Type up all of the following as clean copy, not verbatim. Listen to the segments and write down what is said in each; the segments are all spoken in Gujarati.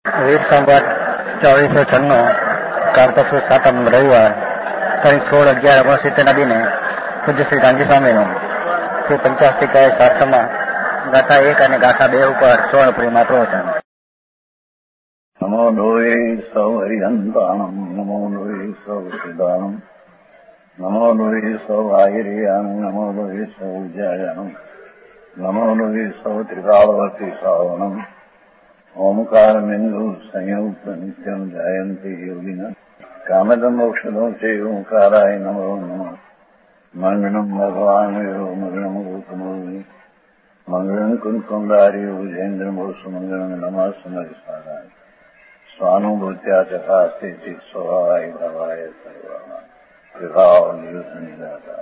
વીર સંવત 2496 કાર્તક સુદ 7 રવિવાર તારીખ 16/11/69 દિને પૂજ્ય શ્રી ગાંધી સ્વામીનું શ્રી પંચાસ્તિકાય શાસ્ત્રમાં ગાથા 1 અને ગાથા 2 ઉપર સ્વર્ણપુરીમાં પ્રવચન. નમો લોહે સૌ હરિહંતાણમ, નમો લોહે સૌ સિદ્ધાણમ, નમો લોહે સૌ આયર્યાણમ, નમો લોહે સૌ ઉજ્જાયાણમ, નમો લોહે સૌ ત્રિકાળવતી શ્રાવણમ, ઓમકાર બિંદુ સંયુક્ત નિત્યમ જયંતી યોગિના કામદમ મોક્ષદો છે ઓંકારાય નમો નમઃ. મંગળમ ભગવાન મંગળમ ગૌતમોની મંગળમ કુંકુંડારી વિજેન્દ્રમોષ મંગળમ નમઃ સમરિસારાય સ્વાનુભૂત્યા ચકાસ્તે ચિત સ્વભાવાય ભવાય સર્વાના વિભાવ નિયુદ્ધનિદાતા.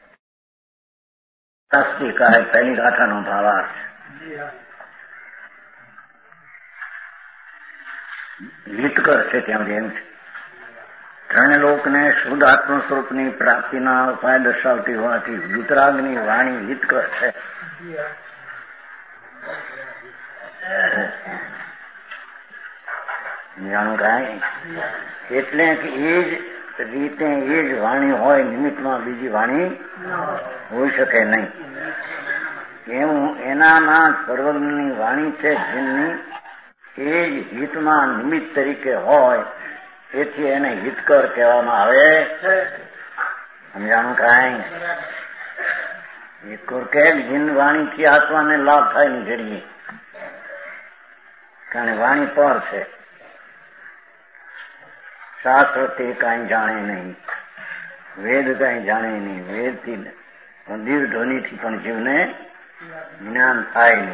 શાસ્ત્રિકાય પહેલી ગાથાનો ભાવાર્થ. હિતકર છે ત્યાં જેમ છે. ત્રણ લોકને શુદ્ધ આત્મ સ્વરૂપની પ્રાપ્તિના ઉપાય દર્શાવતી હોવાથી વિતરાગની વાણી હિતકર છે. જાણું કાંઈ એટલે કે એ જ રીતે એ જ વાણી હોય, નિમિત્તમાં બીજી વાણી હોઈ શકે નહીં. એવું એનામાં સર્વજ્ઞની વાણી છે જેમની એ જ હિતમાં નિમિત્ત તરીકે હોય, એથી એને હિતકર કહેવામાં આવે. સમજાણું કાંઈ હિતકર કે જીન વાણીથી આત્માને લાભ થાય ને જડીએ, કારણ વાણી પર છે. શાસ્ત્ર તે કાંઈ જાણે નહીં, વેદ કાંઈ જાણે નહીં, વેદથી મંદિર ધ્વનિથી પણ જીવને જ્ઞાન થાય નહીં.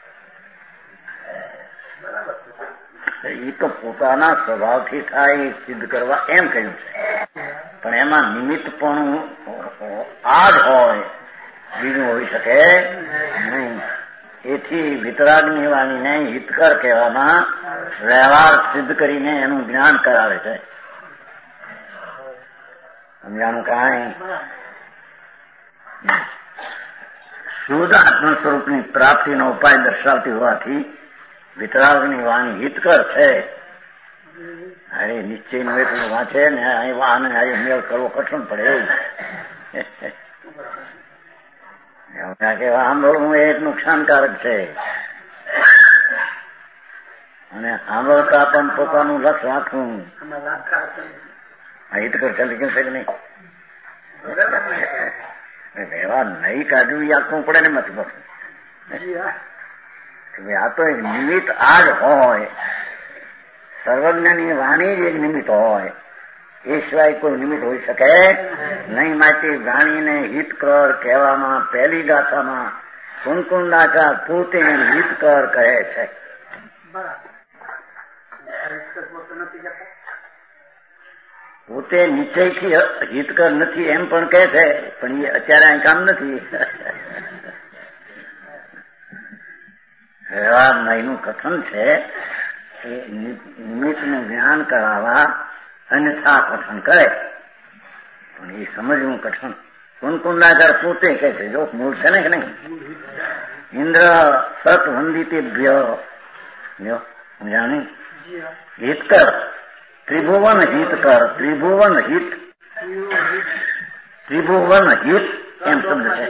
એ તો પોતાના સ્વભાવથી થાય એ સિદ્ધ કરવા એમ કહ્યું છે, પણ એમાં નિમિત્ત પણ આ જ હોય, બીજું હોઈ શકે નહીં. એથી વિતરાગની વાણીને હિતકર કહેવામાં વ્યવહાર સિદ્ધ કરીને એનું જ્ઞાન કરાવે છે. સમજાણું કાંઈ? શુદ્ધ આત્મ સ્વરૂપની પ્રાપ્તિનો ઉપાય દર્શાવતી હોવાથી વિતરાગની વાણી હિતકર છે. અરે નિશ્ચયનું એટલું વાંચે ને આને મેળ કરવો કઠણ પડે એવું કે સાંભળવું એ એક નુકસાનકારક છે. અને સાંભળતા પણ પોતાનું લક્ષ રાખવું હિતકર છે કે નહીં. વ્યવહાર નહીં કાઢવું એ આપવું પડે ને મત બસ. આ તો એક નિમિત્ત આ જ હોય, સર્વજ્ઞની વાણી જ એક નિમિત્ત હોય, એ સિવાય કોઈ નિમિત્ત હોઈ શકે નહીં. માટે વાણીને હિતકર કહેવામાં પહેલી ગાથામાં કુંકુંડાચાર પોતે હિતકર કહે છે. પોતે નિશ્ચયથી હિતકર નથી એમ પણ કહે છે, પણ એ અત્યારે અહીં કામ નથી. વ્યવહારમાં એનું કથન છે કે નિમિત્તનું જ્ઞાન કરાવવા અન્યથા કથન કરે, પણ એ સમજવું કઠણ. કુંકુંડાચાર પોતે કહે છે, જો મૂળ છે ને કે નહીં. ઇન્દ્ર સત વંદિતેભ્ય જાણી હિતકર, ત્રિભુવન હિતકર, ત્રિભુવન હિત, ત્રિભુવન હિત એમ શબ્દ છે.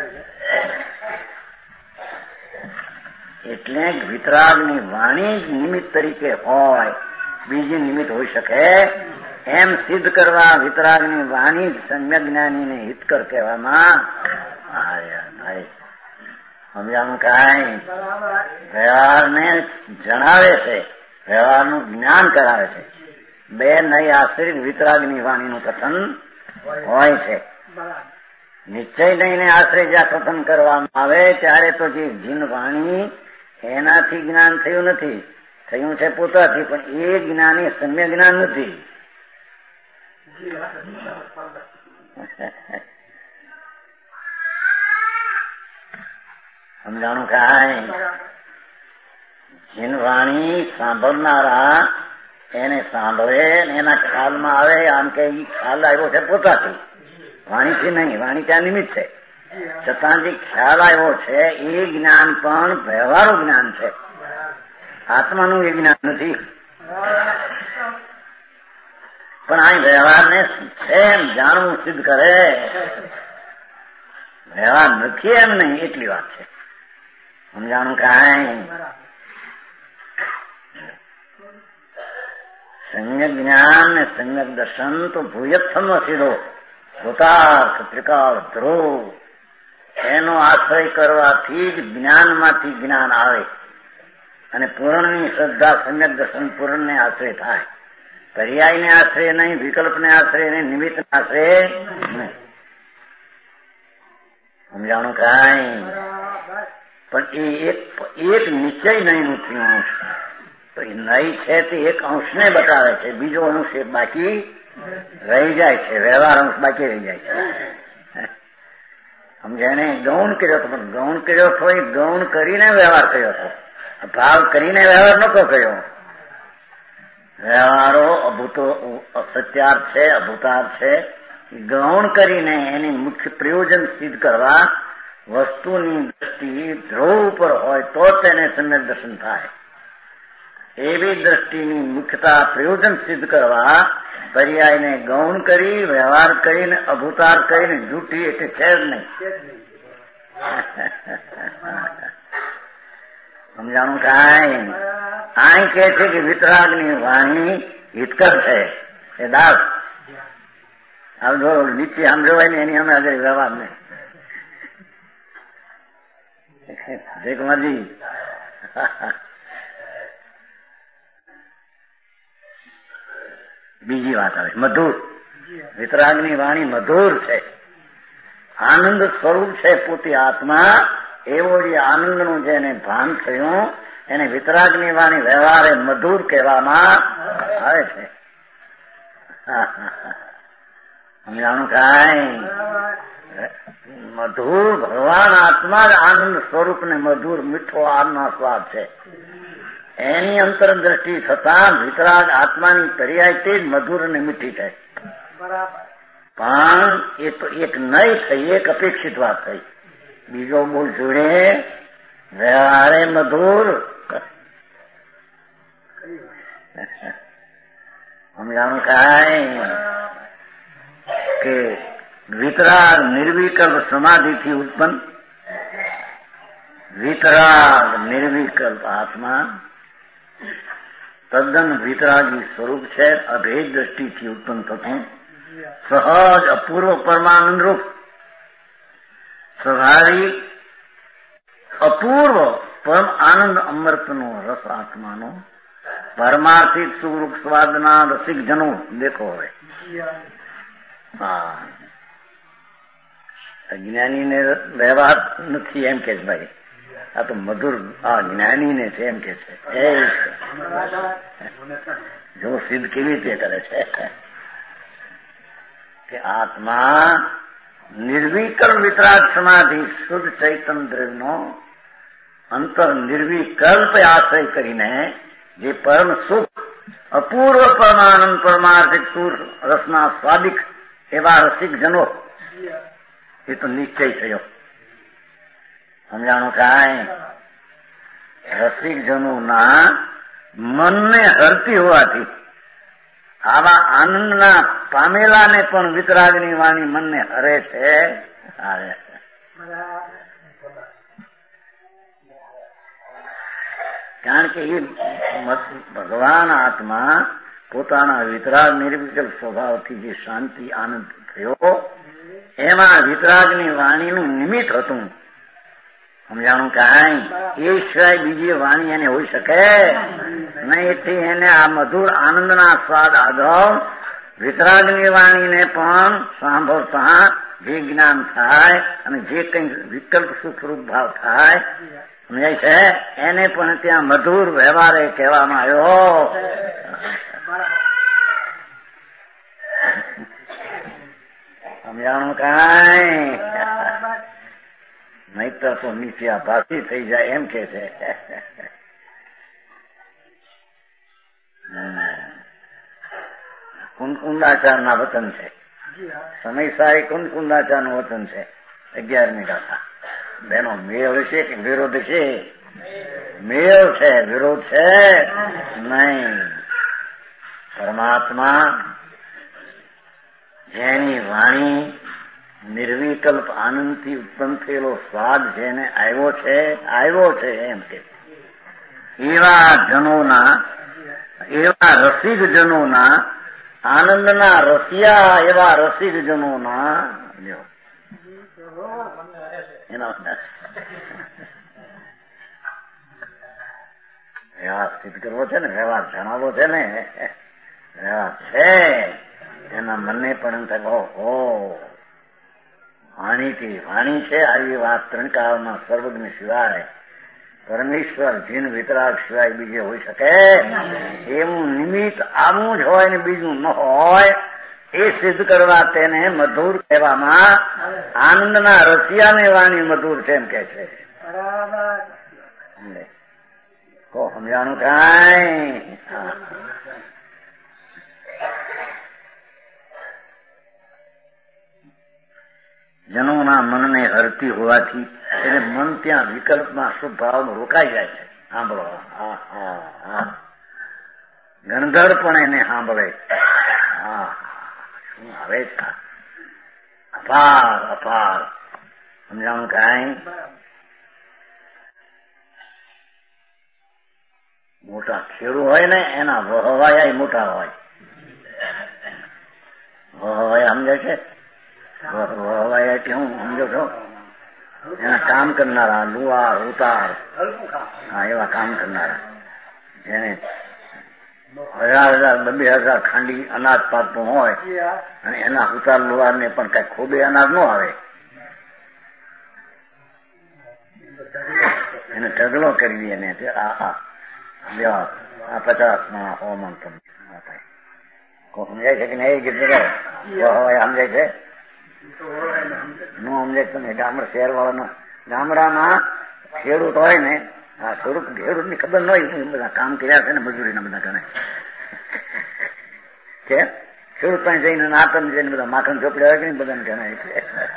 એટલે વિતરાગની વાણી જ નિમિત્ત તરીકે હોય, બીજી નિમિત્ત હોઈ શકે એમ સિદ્ધ કરવા વિતરાગની વાણી જ સમ્યક જ્ઞાનીને હિતકર કહેવામાં આવે. સમજાણું કાંઈ? વ્યવહારને જણાવે છે, વ્યવહારનું જ્ઞાન કરાવે છે. બે નઈ આશ્રિત વિતરાગની વાણીનું કથન હોય છે. નિશ્ચય નહીને આશ્રય જ્યાં કથન કરવામાં આવે ત્યારે તો જે જીન વાણી એનાથી જ્ઞાન થયું નથી, થયું છે પોતાથી, પણ એ જ્ઞાન એ સમ્યક જ્ઞાન નથી. સમજાણું કાંઈ? જીન વાણી સાંભળનારા એને સાંભળે ને એના ખ્યાલમાં આવે, આમ કે એ ખ્યાલ આવ્યો છે પોતાથી, વાણીથી નહીં. વાણી ત્યાં નિમિત્ત છે, છતાં જે ખ્યાલ આવ્યો છે એ જ્ઞાન પણ વ્યવહારુ જ્ઞાન છે. આત્માનું એ જ્ઞાન નથી. પણ આ વ્યવહારને છે એમ જાણવું સિદ્ધ કરે. વ્યવહાર નથી એમ નહીં એટલી વાત છે. સમજાણું કાંઈ? સમ્યક જ્ઞાન ને સમ્યક દર્શન તો ભૂયત્થમ સીધો ભૂતાર્થ ત્રિકાળ ધ્રુવ એનો આશ્રય કરવાથી જ જ્ઞાનમાંથી જ્ઞાન આવે અને પૂર્ણની શ્રદ્ધા સમ્યક દર્શન પૂર્ણને આશ્રય થાય. પર્યાયને આશ્રય નહીં, વિકલ્પને આશ્રય નહીં, નિમિત્તને આશ્રય નહીં. સમજાણું કાંઈ? પણ એ એક નિશ્ચય નહીં થયું. તો એ નહીં છે તે એક અંશને બતાવે છે, બીજો અંશ બાકી રહી જાય છે. વ્યવહાર અંશ બાકી રહી જાય છે. સમજાય? ગૌણ કર્યો હતો, પણ ગૌણ કર્યો હતો એ ગૌણ કરીને વ્યવહાર કર્યો હતો. ભાવ કરીને વ્યવહાર નતો કર્યો. વ્યવહારો અભૂતો અસત્યાર્થ છે, અભૂતાર્થ છે. ગૌણ કરીને એની મુખ્ય પ્રયોજન સિદ્ધ કરવા વસ્તુની દ્રષ્ટિ ધ્રુવ ઉપર હોય તો તેને સમ્યક દર્શન થાય. એવી દ્રષ્ટિની મુખ્યતા પ્રયોજન સિદ્ધ કરવા પર્યાયને ગૌણ કરી વ્યવહાર કરીને અભૂતાર કરીને જૂઠી એટલે છે જ નહીં. સમજાણું કાંઈ? આ કહે છે કે વિતરાગની વાણી હિતકર છે. એ દાસ આમ જો નીચે આમ જોવાય ને એની અમે આગળ વ્યવહાર ને દેખમાજી બીજી વાત આવે મધુર. વિતરાગની વાણી મધુર છે, આનંદ સ્વરૂપ છે પોતે આત્મા. એવો જે આનંદનું જેને ભાન થયું એને વિતરાગની વાણી વ્યવહારે મધુર કહેવામાં આવે છે. સમજાણું કાંઈ? મધુર ભગવાન આત્મા જ આનંદ સ્વરૂપ ને મધુર મીઠો આનનો સ્વાદ છે. એની અંતરદ્રષ્ટિ થતા વિતરાગ આત્માની પર્યાય તે જ મધુર અને મીઠી છે. પણ એ તો એક નહીં થઈ, એક અપેક્ષિત વાત થઈ. બીજો બોલ જોડે વ્યવહારે મધુર. સમજાણું કાંઈ? કે વિતરાગ નિર્વિકલ્પ સમાધિથી ઉત્પન્ન, વિતરાગ નિર્વિકલ્પ આત્મા તદ્દન વિતરાગી સ્વરૂપ છે. અભેદ દ્રષ્ટિથી ઉત્પન્ન થતું સહજ અપૂર્વ પરમાનંદ રૂપ સ્વાભાવિક અપૂર્વ પરમ આનંદ અમૃતનો રસ આત્માનો પરમાર્થિક સુખ સ્વાદના રસિક જનો દેખો હોય. હા, અજ્ઞાનીને વ્યવહાર નથી એમ કે ભાઈ, આ તો મધુર આ જ્ઞાનીને છે એમ કે છે. જો સિદ્ધ કેવી રીતે કરે છે કે આત્મા નિર્વિકલ્પ વિતરાગ સમાધિ શુદ્ધ ચૈતન્ય દ્રવ્યનો અંતર નિર્વિકલ્પ આશ્રય કરીને જે પરમ સુખ અપૂર્વ પરમાનંદ પરમાર્થિક સુર રસના સ્વાદિક એવા રસિક જનો એ તો નિશ્ચય થયો. સમજાણું કાંઈ? રસિક જનોના મનને હરતી હોવાથી આવા આનંદના પામેલાને પણ વિતરાગની વાણી મનને હરે છે. કારણ કે એ ભગવાન આત્મા પોતાના વિતરાગ નિર્વિકલ્પ સ્વભાવથી જે શાંતિ આનંદ થયો એમાં વિતરાગની વાણીનું નિમિત્ત હતું. સમજાણું કાંઈ? એ સિવાય બીજી વાણી એને હોઈ શકે નહીં. એથી એને આ મધુર આનંદના સ્વાદ આગળ વિતરાગની વાણીને પણ સાંભળતા જે જ્ઞાન થાય અને જે કઈ વિકલ્પ સુખરૂપ ભાવ થાય સમજાય છે એને પણ ત્યાં મધુર વ્યવહારે કહેવામાં આવ્યો. સમજાણું કાંઈ? નહીતર તો નીચે આ ભાષી થઈ જાય એમ કે છે. કુંદકુંદાચારના વચન છે. સમય સારી કુંદકુંદાચારનું વચન છે. 11મી ગાથા. બેનો મેળ છે કે વિરોધ છે? મેળ છે, વિરોધ છે નહીં. પરમાત્મા જેની વાણી નિર્વિકલ્પ આનંદથી ઉત્પન્ન થયેલો સ્વાદ જેને આવ્યો છે એમ કે એવા જનોના, એવા રસિકજનોના, આનંદના રસિયા એવા રસિકજનોના વ્યવહાર સ્થિત કરવો છે ને, વ્યવહાર જણાવવો છે ને, વ્યવહાર છે એના મને પણ વાણીથી વાણી છે. આવી વાત ત્રણકાળમાં સર્વજ્ઞ સિવાય પરમેશ્વર જીન વિતરાગ સિવાય બીજે હોઈ શકે એવું નિમિત્ત આવું જ હોય ને બીજું ન હોય એ સિદ્ધ કરવા તેને મધુર કહેવામાં. આનંદના રસિયાને વાણી મધુર છે એમ કે છે. સમજાણું કાંઈ? જનોના મનને હરતી હોવાથી એને મન ત્યાં વિકલ્પમાં શુભ ભાવમાં રોકાઈ જાય છે. સાંભળો, ગણધર પણ એને સાંભળે. શું આવે છે? અપાર સમજાણું કાંઈ? મોટા ખેડૂ હોય ને એના વહવાયા મોટા હોય. વહવાયા સમજાય છે? વહવાયા એટલે હું સમજો છો? એના કામ કરનારા, લુહાર, ઉતાર, એવા કામ કરનારા જેને 1000 2,000 ખાંડી અનાજ પાકતું હોય અને એના ઉતાર લુહાર ને પણ કઈ ખોબે અનાજ ન આવે, એને ઢગલો કરી એને 50 માં 100 માં સમજાય છે કે નહીં? સમજાય છે? નું સમજાય તમે? શહેર વાળાનો ગામડામાં ખેડૂત હોય ને, ખેડૂત ની ખબર ન હોય બધા કામ કર્યા છે ને મજૂરીના બધા ગણે કે ખેડૂત પાસે જઈને નાતમ જઈને બધા માખણ ચોપડ્યા હોય કે બધાને ગણાય છે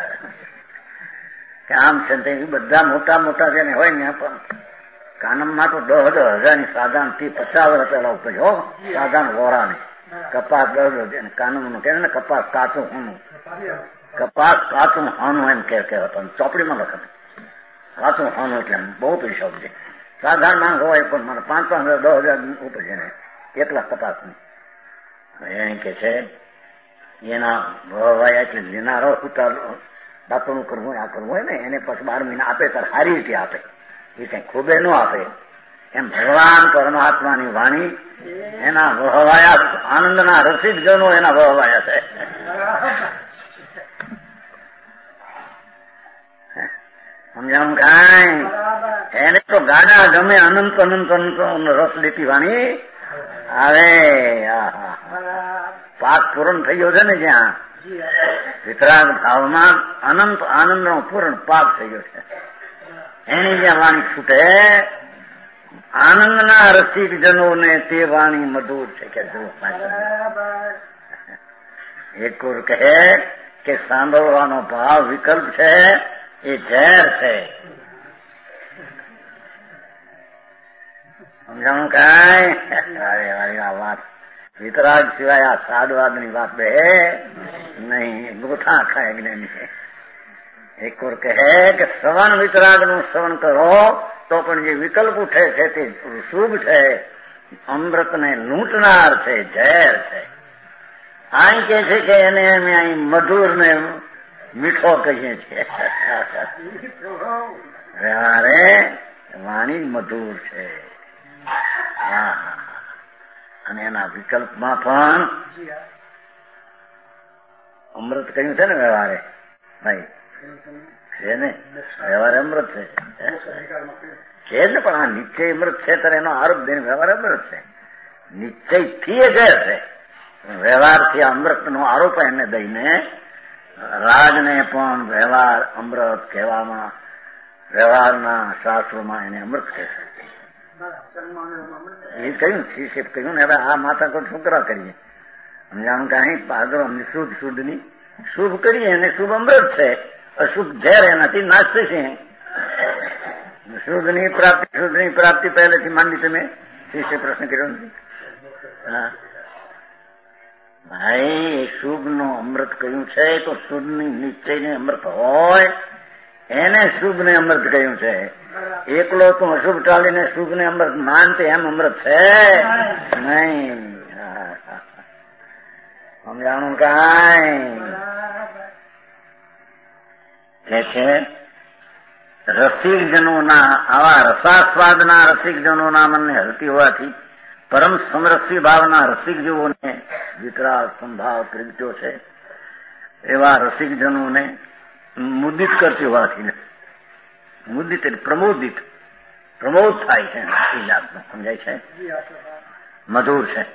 કે આમ છે બધા મોટા મોટા જેને હોય ને પણ કાનમમાં તો 10,000 ની સાધારણ 50 વર્ષ પેલા ઉપજ હો, સાધારણ વોરાની કપાસ 10,000 કાનમનું કે ને કપાસ કાચું હોનું, કપાસ કાચું હોનું એમ કહેવાતો ચોપડીમાં લખે કાચું હોનું એટલે બહુ પૈસા ઉપજે. સાધારણ માંગ હોય પણ મને 5,000 10,000 ઉપજે ને એટલા કપાસની. એને કે છે એના વહવાયા એટલે લેનારો ઉતાર દાંતણું કરવું હોય, આ કરવું હોય ને એને પછી 12 મહિના આપે ત્યારે સારી રીતે આપે, એ કઈ ખોબે ન આપે. એમ ભગવાન પરમાત્માની વાણી એના વહવાયા આનંદના રસિક જનો એના વહવાયા છે. સમજાવું કાંઈ? એને તો ગાડા ગમે અનંત અનંત અનંત રસ લેતી વાણી આવે. પાક પૂરણ થઈ ગયો છે ને જ્યાં વિતરાગ ભાવમાં અનંત આનંદનો પૂર્ણ પાક થઈ ગયો છે એની જ્યાં વાણી છૂટે આનંદના રસિક જનોને તે વાણી મધુર છે કે એક ઓર કહે કે સાંભળવાનો ભાવ વિકલ્પ છે એ ઝેર છે. સમજાણું કાંઈ? આ વાત વિતરાગ સિવાય આ સાદવાદની વાત બે નહીં, ગોઠા ખાય જ્ઞાની. એક ઓર કહે કે શ્રવણ વિતરાગનું શ્રવણ કરો તો પણ જે વિકલ્પ ઉઠે છે તે શુભ છે, અમૃતને લૂંટનાર છે, ઝેર છે. અહીં કે છે કે એને અમે અહીં મધુર ને મીઠો કહીએ છીએ. વ્યવહારે વાણી મધુર છે. અને એના વિકલ્પમાં પણ અમૃત કહ્યું છે ને વ્યવહારે ભાઈ છે ને, વ્યવહાર અમૃત છે ને પણ આ નિશ્ચય અમૃત છે ત્યારે એનો આરોપ દઈને વ્યવહાર અમૃત છે. નિશ્ચય થી એ ઝેર છે, વ્યવહારથી અમૃત નો આરોપ એને દઈને રાજને પણ વ્યવહાર અમૃત કહેવામાં, વ્યવહારના શાસ્ત્રોમાં એને અમૃત કહેશે. એ કહ્યું શિષ્ય કહ્યું ને હવે આ માથા કોઈ છોકરા કરીએ સમજાણું કે અહીં પાદરો અમને શુદ્ધ ની શુભ કરીએ અને શુભ અમૃત છે, અશુભ ઝેર એનાથી નાશ થશે. શુદ્ધની પ્રાપ્તિ પહેલેથી માંડી તમે શિષ્ય પ્રશ્ન કર્યો નથી. હા ભાઈ, શુભનું અમૃત કહ્યું છે તો શુભની નિશ્ચયને અમૃત હોય એને શુભને અમૃત કહ્યું છે. એકલો તો અશુભ ટાળીને શુભને અમૃત માનતે એમ અમૃત છે નહીં. સમજાણું કાંઈ કે છે રસિકજનોના આવા રસાસ્વાદના રસિકજનોના મનને હલતી હોવાથી પરમ સમરસી ભાવના રસિક જેઓને વિતરાગ સંભાવ પ્રગટ્યો છે એવા રસિકજનોને મુદિત કરતી હોવાથી મુદિત એટલે પ્રમોદ થાય છે. એ જાતનું સમજાય છે, મધુર છે.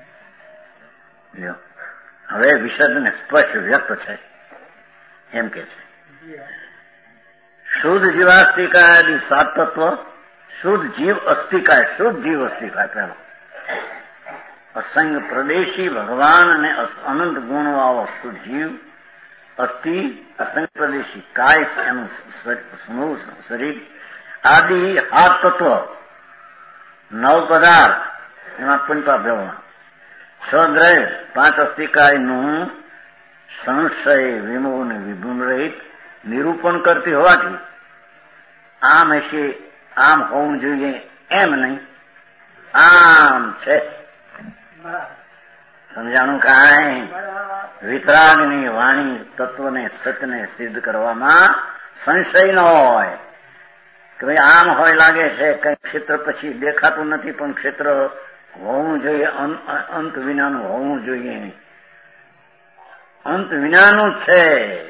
હવે વિશદને સ્પષ્ટ વ્યક્ત છે એમ કે છે શુદ્ધ જીવાસ્તિકાય 7 તત્વ, શુદ્ધ જીવ અસ્તિકાય પહેલો અસંગ પ્રદેશી ભગવાન અને અનંત ગુણ વાળો શુદ્ધ જીવ, અસ્થિ અસંગ પ્રદેશી કાય એનું શરીર, આદિ 7 તત્વ, 9 પદાર્થ એમાં પંચા ભેવના, 6 દ્રવ્ય, 5 અસ્તિકાયનું સંશય વિમોહ ને વિભૂમ રહિત નિરૂપણ કરતી હોવાથી આમ હશે આમ હોવું જોઈએ એમ નહીં, આમ છે. સમજાણું કાંઈ? વિતરાગની વાણી તત્વને સત્યને સિદ્ધ કરવામાં સંશય ન હોય કે ભાઈ આમ હોય લાગે છે કઈ ક્ષેત્ર પછી દેખાતું નથી પણ ક્ષેત્ર હોવું જોઈએ, અંત વિનાનું હોવું જોઈએ. અંત વિનાનું છે,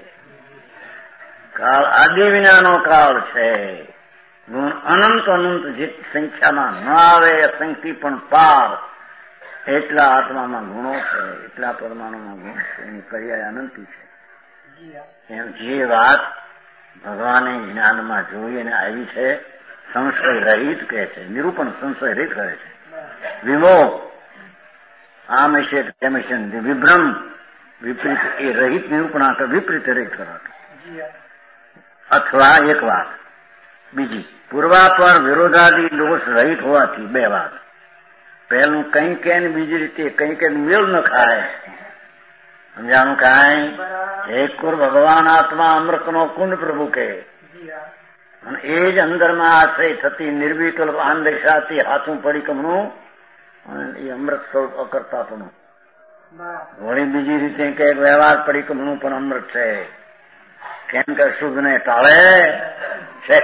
કાળ આદિ વિનાનો કાળ છે, ગુણ અનંત જે સંખ્યામાં ન આવે અસંખ્ય પણ પાર એટલા આત્મામાં ગુણો છે, એટલા પરમાણુમાં ગુણ છે, એની પર્યાય અનંતી છે. એમ જે વાત ભગવાને જ્ઞાનમાં જોઈ અને આવી છે સંશય રહિત કહે છે, નિરૂપણ સંશય રહિત કરે છે. વિમોહ આમ હશે તેમ હશે, વિભ્રમ વિપરીત એ રહિત નિરૂપણ વિપરીત રહિત કરાતો. અથવા એક વાત બીજી, પૂર્વાપર વિરોધાદી દોષ રહિત હોવાથી 2 વાત. પહેલું કઈ કે બીજી રીતે કઈ કે મેળ ન ખાય. સમજાણું કાંઈ? એક કુર ભગવાન આત્મા અમૃતનો કુંડ પ્રભુ કે અને એ જ અંદરમાં આશ્રય થતી નિર્વિકલ્પ આંદેશાથી હાથું પડી કમનું એ અમૃત સ્વરૂપ અકર્તાપણું. વળી બીજી રીતે કે વ્યવહાર પડી કમનું પણ અમૃત છે. કેમ કે શુદ્ધ ને ટાળે છે,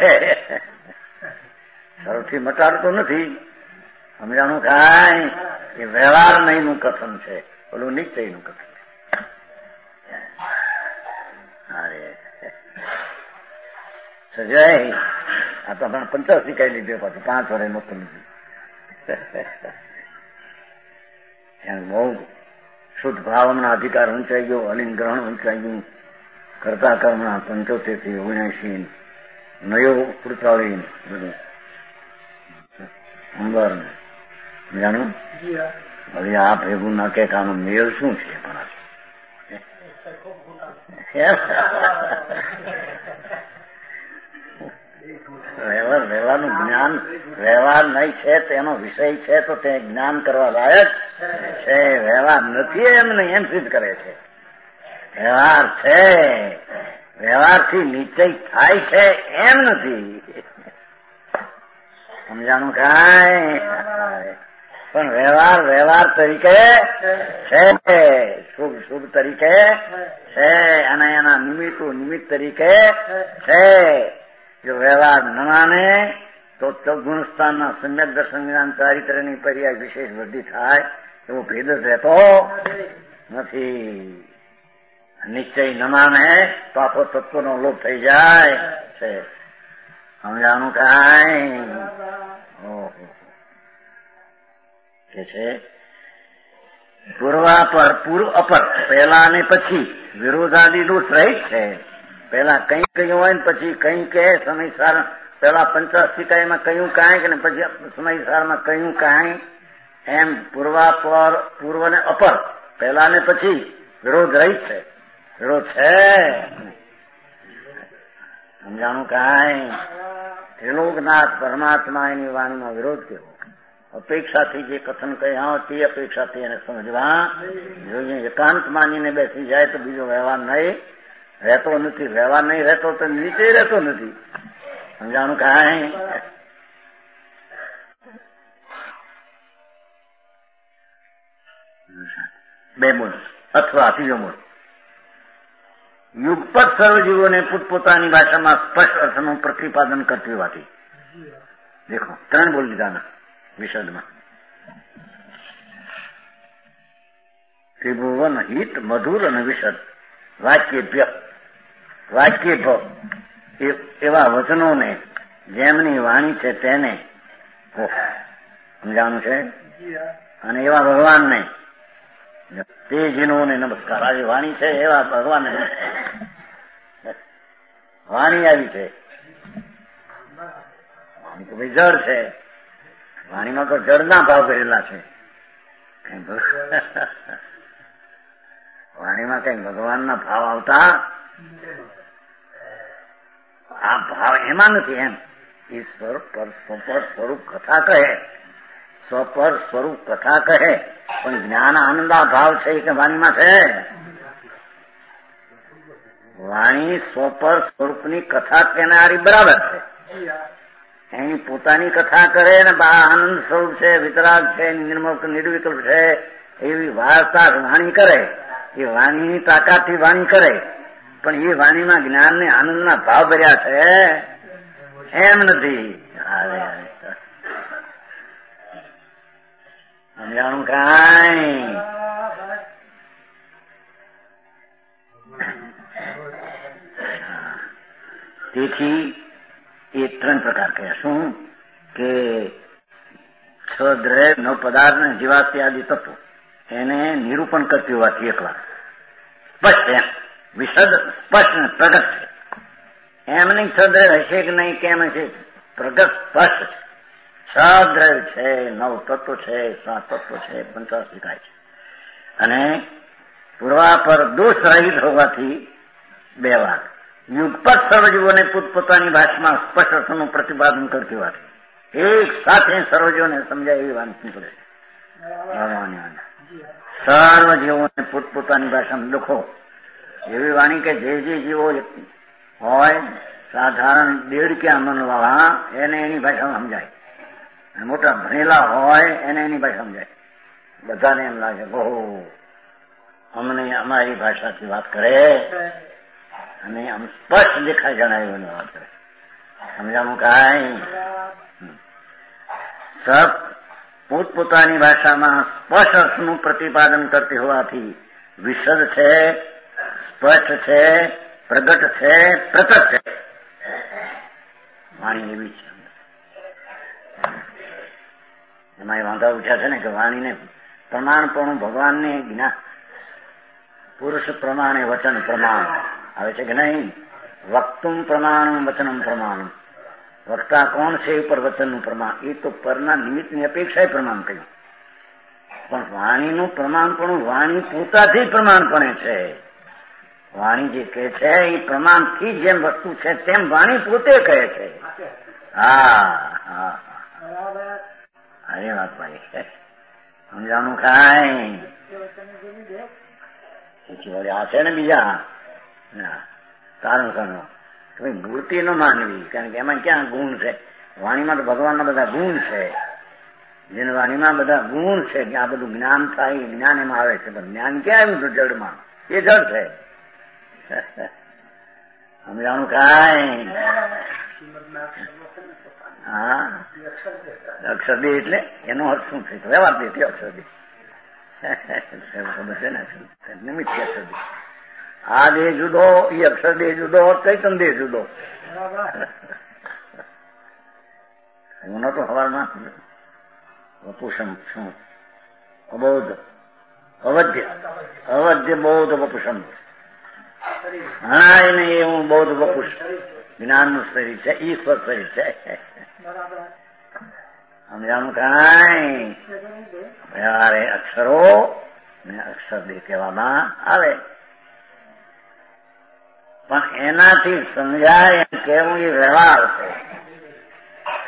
સૌથી મટાડતું નથી. સમજાણું કાંઈ? એ વ્યવહાર નહીંનું કથન છે, પેલું નિશ્ચયનું કથન છે. સજય આ તો 85 કઈ લીધે પાછું 5 વર્ષ નતું લીધું. બહુ શુદ્ધ ભાવના અધિકાર વંચાઈ ગયો, અલિન ગ્રહણ વંચાઈ ગયું, કરતા કર્મના 75 થી 79 નયો કૃતાળી બધું અંબર જાણું. હવે આ ભેગું ના કે આનો મેળ શું છે? વ્યવહારનું જ્ઞાન વ્યવહાર નહીં છે તેનો વિષય છે તો તે જ્ઞાન કરવા લાયક છે. વ્યવહાર નથી એમ નહીં એમ સિદ્ધ કરે છે. વ્યવહાર છે, વ્યવહારથી નિશ્ચય થાય છે એમ નથી. સમજાણું કાંઈ? પણ વ્યવહાર તરીકે છે, શુભ તરીકે છે અને એના નિમિત્ત તરીકે છે. જો વ્યવહાર ન માને તો ગુણસ્થાનના સમ્યક દર્શન જ્ઞાન ચારિત્ર્યની પર્યાય વિશેષ વૃદ્ધિ થાય એવો ભેદ જ રહેતો નથી. નિશ્ચય ન માને તો આખો તત્વનો લોપ થઈ જાય છે. સમજાનું કાંઈ? કે છે પૂર્વ અપર પહેલા અને પછી વિરોધાદી દોષ રહિત છે. પહેલા કઈ કહ્યું હોય ને પછી કઈ કે સમયસાર, પહેલા 85 કહ્યું કાંઈક ને પછી સમયસારમાં કહ્યું કાંઈ, એમ પૂર્વ ને અપર પહેલા ને પછી વિરોધ રહિત છે. વિરોધ છે. સમજાણું કાંઈ? ત્રિલોકનાથ પરમાત્મા એની વાણીમાં વિરોધ કેવો? અપેક્ષાથી જે કથન કહે તે અપેક્ષાથી એને સમજવા જોઈએ. એકાંત માનીને બેસી જાય તો બીજો વ્યવહાર નહીં રહેતો નથી. વ્યવહાર નહીં રહેતો તો નીચે રહેતો નથી. સમજાણું કાંઈ? બે બોલ અથવા ત્રીજો બોલ. યુગપત સર્વજીવોને પોતપોતાની ભાષામાં સ્પષ્ટ અર્થનું પ્રતિપાદન કરતી હોવાથી. દેખો 3 બોલ લીધાના વિશદમાં. ત્રિભુવન હિત મધુર અને વિશદ વાક્ય એવા વચનોને જેમની વાણી છે તેને સમજાવાનું છે. અને એવા ભગવાનને તેજીનોને નમસ્કાર. આજે વાણી છે એવા ભગવાનને વાણી આવી છે. વાણી તો ભાઈ જળ છે. વાણીમાં તો જળના ભાવ કરેલા છે. વાણીમાં કઈ ભગવાનના ભાવ આવતા આ ભાવ એમાં નથી. એમ ઈશ્વર પર સ્વરૂપ કથા કહે, સ્વપર સ્વરૂપ કથા કહે, પણ જ્ઞાન આનંદા ભાવ છે કે વાણીમાં છે? વાણી સ્વપર સ્વરૂપની કથા કેનારી બરાબર છે. એની પોતાની કથા કરે ને આનંદ સ્વરૂપ છે, વિતરાગ છે, નિર્વિકલ્પ છે એવી વાર્તા વાણી કરે. એ વાણીની તાકાતથી વાણી કરે, પણ એ વાણીમાં જ્ઞાન ને આનંદના ભાવ ભર્યા છે એમ નથી. સમજાણું કાંઈ? તેથી એ 3 પ્રકાર કહ્યા. શું કે 6 દ્રવ્ય 9 પદાર્થ અને જીવાસ્તી આદિ તત્વો એને નિરૂપણ કરતી હોવાથી એકલા સ્પષ્ટ વિશદ સ્પષ્ટ ને પ્રગટ છે. એમ નહીં 6 દ્રવ્ય હશે કે નહીં કેમ હશે, પ્રગટ સ્પષ્ટ છે. 6 દ્રવ્ય છે, 9 તત્વો છે, 7 તત્વો છે, 85 કાય છે. અને પૂર્વાપર દોષ રહિત હોવાથી 2 વાર યુગપત સર્વજીવોને પોતપોતાની ભાષામાં સ્પષ્ટ અર્થનું પ્રતિપાદન કરતી હોવાથી એક સાથે સર્વજીવોને સમજાય એવી વાણી નીકળે છે. સર્વજીવોને પોતપોતાની ભાષામાં લખો એવી વાણી કે જે જીવો હોય સાધારણ દેડક્યા મનવાળા એને એની ભાષામાં સમજાય. મોટા ભણેલા હોય એને એની ભાષા સમજાય. બધાને એમ લાગે બહુ અમને અમારી ભાષાથી વાત કરે અને આમ સ્પષ્ટ દેખાય જણાવ્યું વાત કરે. સમજાવું કાંઈ? સબ પોતપોતાની ભાષામાં સ્પષ્ટ અર્થનું પ્રતિપાદન કરતી હોવાથી વિશદ છે, સ્પષ્ટ છે, પ્રગટ છે, પ્રકટ છે. વાણી એવી છે. એમાં એ વાંધા ઉઠ્યા છે ને કે વાણીને પ્રમાણપણું ભગવાનને જ્ઞાન પુરુષ પ્રમાણે વચન પ્રમાણ આવે છે કે નહીં? વક્તુમ પ્રમાણમ વચનમ પ્રમાણમ. વક્તા કોણ છે એ પર વચનનું પ્રમાણ. એ તો પરના નિમિત્તની અપેક્ષાએ પ્રમાણ કહ્યું. પણ વાણીનું પ્રમાણપણું વાણી પોતાથી પ્રમાણપણે છે. વાણી જે કહે છે એ પ્રમાણથી જેમ વસ્તુ છે તેમ વાણી પોતે કહે છે. હા અરે વાત ભાઈ સમજાણું કાંઈ? આ છે ને બીજા કારણ સમજો મૂર્તિ ન માનવી, કારણ કે એમાં ક્યાં ગુણ છે? વાણીમાં તો ભગવાનના બધા ગુણ છે. જેને વાણીમાં બધા ગુણ છે કે આ બધું જ્ઞાન થાય, જ્ઞાન એમાં આવે છે. પણ જ્ઞાન ક્યાં આવ્યું જડમાં? એ જડ છે. સમજાણું કાંઈ? હા અક્ષર 2 એટલે એનો અર્થ શું છે? વ્યવહાર 2 તે અક્ષર 2 ખબર છે ને? નિમિત્ત અક્ષર 2. આ દેહ જુદો, એ અક્ષર 2 જુદો, ચૈતન દેહ જુદો. હું નતો સવારમાં વપુષમ શું અબોધ અવધ્ય બૌદ્ધ વપુષમ. હા એને એ હું બૌદ્ધ વપુષ જ્ઞાનનું શરીર છે, ઈશ્વર શરીર છે. સમજાણું કાંઈ? વ્યવહારે અક્ષરો ને અક્ષર 2 કહેવામાં આવે. પણ એનાથી સમજાય એમ કેવું એ વ્યવહાર છે.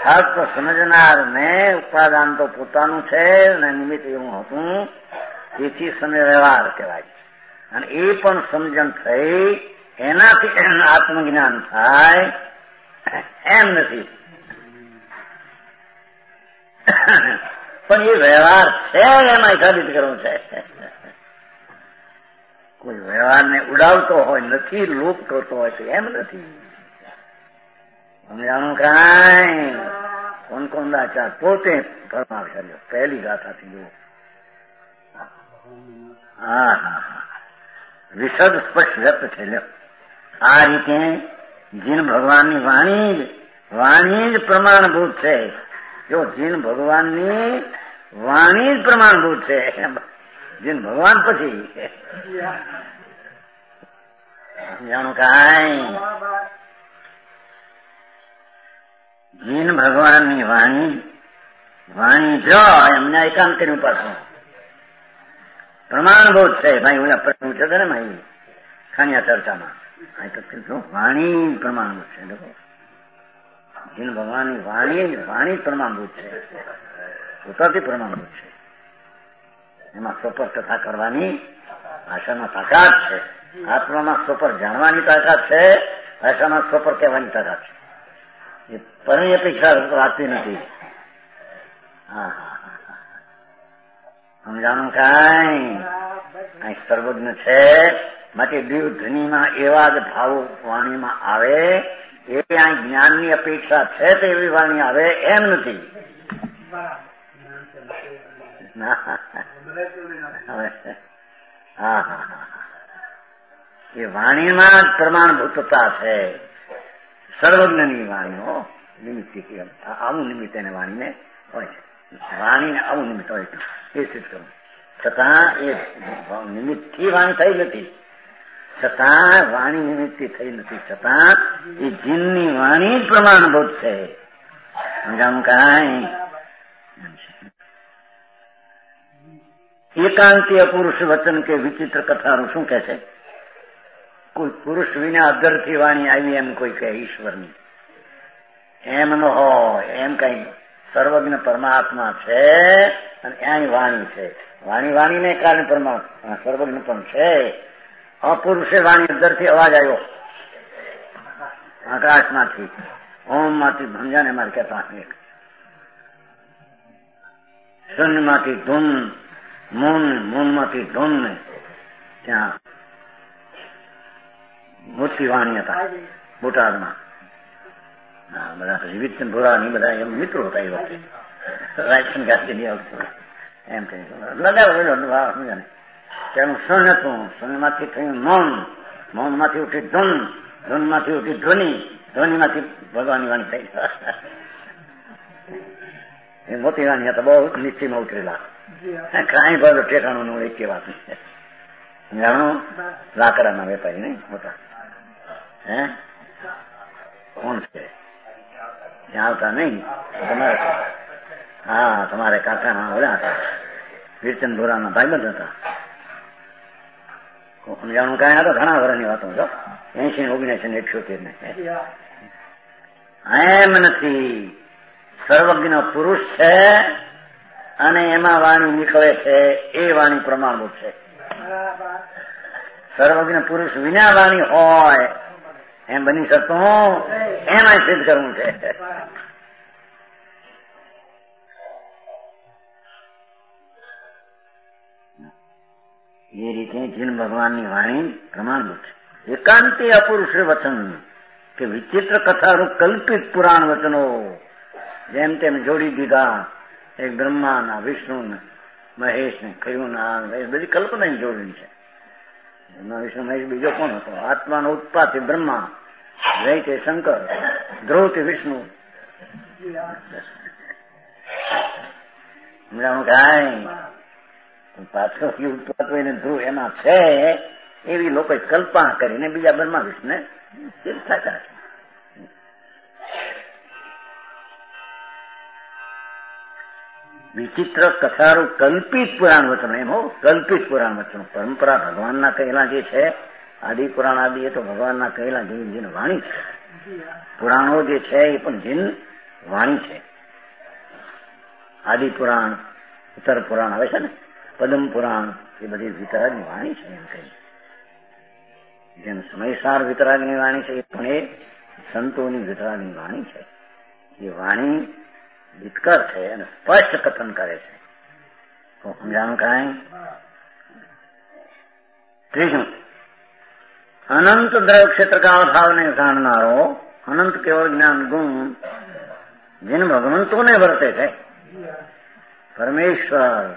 ફક્ત સમજનાર ને ઉપાદાન તો પોતાનું છે ને નિમિત્ત એવું હતું, તેથી સમય વ્યવહાર કહેવાય. અને એ પણ સમજણ થઈ એનાથી આત્મજ્ઞાન થાય એમ નથી. પણ એ વ્યવહાર છે એમાં સાબિત કરવું છે. કોઈ વ્યવહારને ઉડાવતો હોય નથી, લોપ કરતો હોય તો એમ નથી. સમજાણું કાંઈ કોણ કોણ દાચાર પોતે ફરમાવશે. પહેલી ગાથાથી જુઓ. હા વિશદ સ્પષ્ટ વ્યક્ત છે. આ રીતે જીન ભગવાનની વાણી જ પ્રમાણભૂત છે. જો જીન ભગવાનની વાણી જ પ્રમાણભૂત છે, જીન ભગવાન પછી જાણું કાંઈ જીન ભગવાનની વાણી જો એમને એકાંત કર્યું પાછું પ્રમાણભૂત છે. ભાઈ ઓલા પ્રશ્ન પૂછ્યો હતો ને ભાઈ ખાનિયા ચર્ચામાં, વાણી પ્રમાણભૂત છે. લોકો જીન ભગવાનની વાણી પ્રમાણભૂત છે, પોતાથી પ્રમાણભૂત છે. એમાં સ્વપર કથા કરવાની ભાષામાં તાકાત છે. આત્મામાં સ્વપર જાણવાની તાકાત છે, ભાષામાં સ્વપર કહેવાની તાકાત છે. એ પરની અપેક્ષા આપતી નથી. હા સમજાણું કાંઈ અહીં સર્વજ્ઞ છે. માટે દિવ્ય ધ્વનિમાં એવા જ ભાવો વાણીમાં આવે, એ આ જ્ઞાનની અપેક્ષા છે તો એવી વાણી આવે એમ નથી. એ વાણીમાં જ પ્રમાણભૂતતા છે. સર્વજ્ઞની વાણીઓ નિમિત્ત આવું નિમિત્ત એને વાણીને હોય છે. વાણીને આવું નિમિત્ત હોય છે એ સિદ્ધ કરવું. છતાં એ નિમિત્તથી વાણી થઈ નથી, છતાં વાણી નિમિત્તથી થઈ નથી, છતાં એ જીનની વાણી જ પ્રમાણભૂત છે. સમજાવું કાંઈ એકાંતીય પુરુષ વચન કે વિચિત્ર કથાનું શું કે છે? કોઈ પુરુષ વિના અધરથી વાણી આવી એમ કોઈ કહે ઈશ્વરની, એમ ન હોય. એમ કઈ સર્વજ્ઞ પરમાત્મા છે અને અહીં વાણી છે. વાણીને કારણે પરમાત્મા સર્વજ્ઞ પણ છે. અપુરુષે વાણી અધરથી અવાજ આવ્યો આકાશમાંથી, ઓમ માંથી ભંજાને મારે કહેતા, શૂન્યમાંથી ધૂન, મૂનમાંથી ધૂન ને ત્યાં મોટી વાણી હતા બોટાદમાં. બધા વિવિધ ભોળાની બધા એમ મિત્રો હતા એ વખતે રાયસન ગાંધી એમ કહી લગાવેલો. તેનું સન હતું, સનમાંથી થયું મૌન માંથી ઉઠી ધૂન માંથી ઉઠી ધ્વનિમાંથી ભગવાનની વાણી થઈ. એ મોટી વાણી હતા, બહુ નિશ્ચયમાં ઉતરેલા. કાંઈ બધું ઠેકાણું નું એક વાત જાણું. લાકડાના વેપારી નહીં મોટા, હે કોણ છે ત્યાં આવતા નહીં તમારે? હા તમારે કાકાના ઓલા હતા, વીરચંદ ભોરાના ભાઈબંધ હતા. જાણું કાંઈ હતા ઘણા વર્ષની વાતો છો, 80, 79 ને 78 ને. એમ નથી. સર્વજ્ઞ પુરુષ છે અને એમાં વાણી નીકળે છે, એ વાણી પ્રમાણભૂત છે. સર્વજ્ઞ પુરુષ વિના વાણી હોય એમ બની શકતું, એમાં સિદ્ધ કરવું છે. એ રીતે જીન ભગવાનની વાણી પ્રમાણભૂત છે. એકાંતી અપુરુષ વચન કે વિચિત્ર કથારૂપ કલ્પિત પુરાણ વચનો જેમ તેમ જોડી દીધા. એક બ્રહ્માના, વિષ્ણુ, મહેશ ને કયુના, એ બધી કલ્પના જોડણી છે. વિષ્ણુ મહેશ બીજો કોણ હતો? આત્માનો ઉત્પાતી બ્રહ્મા, વૈતે શંકર, ધ્રુવથી વિષ્ણુ. કાંઈ પાછો ઉત્પાત હોય ને ધ્રુવ એમાં છે એવી લોકોએ કલ્પના કરીને બીજા બ્રહ્મા વિષ્ણુને સિદ્ધ થતા છે. વિચિત્ર કથારું કલ્પિત પુરાણ વચનો, એમ હો કલ્પિત પુરાણ વચનો. પરંપરા ભગવાનના કહેલા જે છે, આદિ પુરાણ આદિ એ તો ભગવાનના કહેલા જીન વાણી છે. પુરાણો જે છે એ પણ જીન વાણી છે. આદિ પુરાણ, ઉત્તર પુરાણ આવે છે ને, પદમ પુરાણ, એ બધી વિતરાગની વાણી છે. એમ કહી જેમ સમયસાર વિતરાગની વાણી છે, પણ એ સંતોની વિતરાગની વાણી છે. એ વાણી વિતકર છે અને સ્પષ્ટ કથન કરે છે. તો સમજાણું કાંઈ? ત્રીજું, અનંત દ્રવ્ય ક્ષેત્ર કાળ ભાવને જાણનારો અનંત કેવળ જ્ઞાન ગુણ જેને ભગવંતોને વર્તે છે, પરમેશ્વર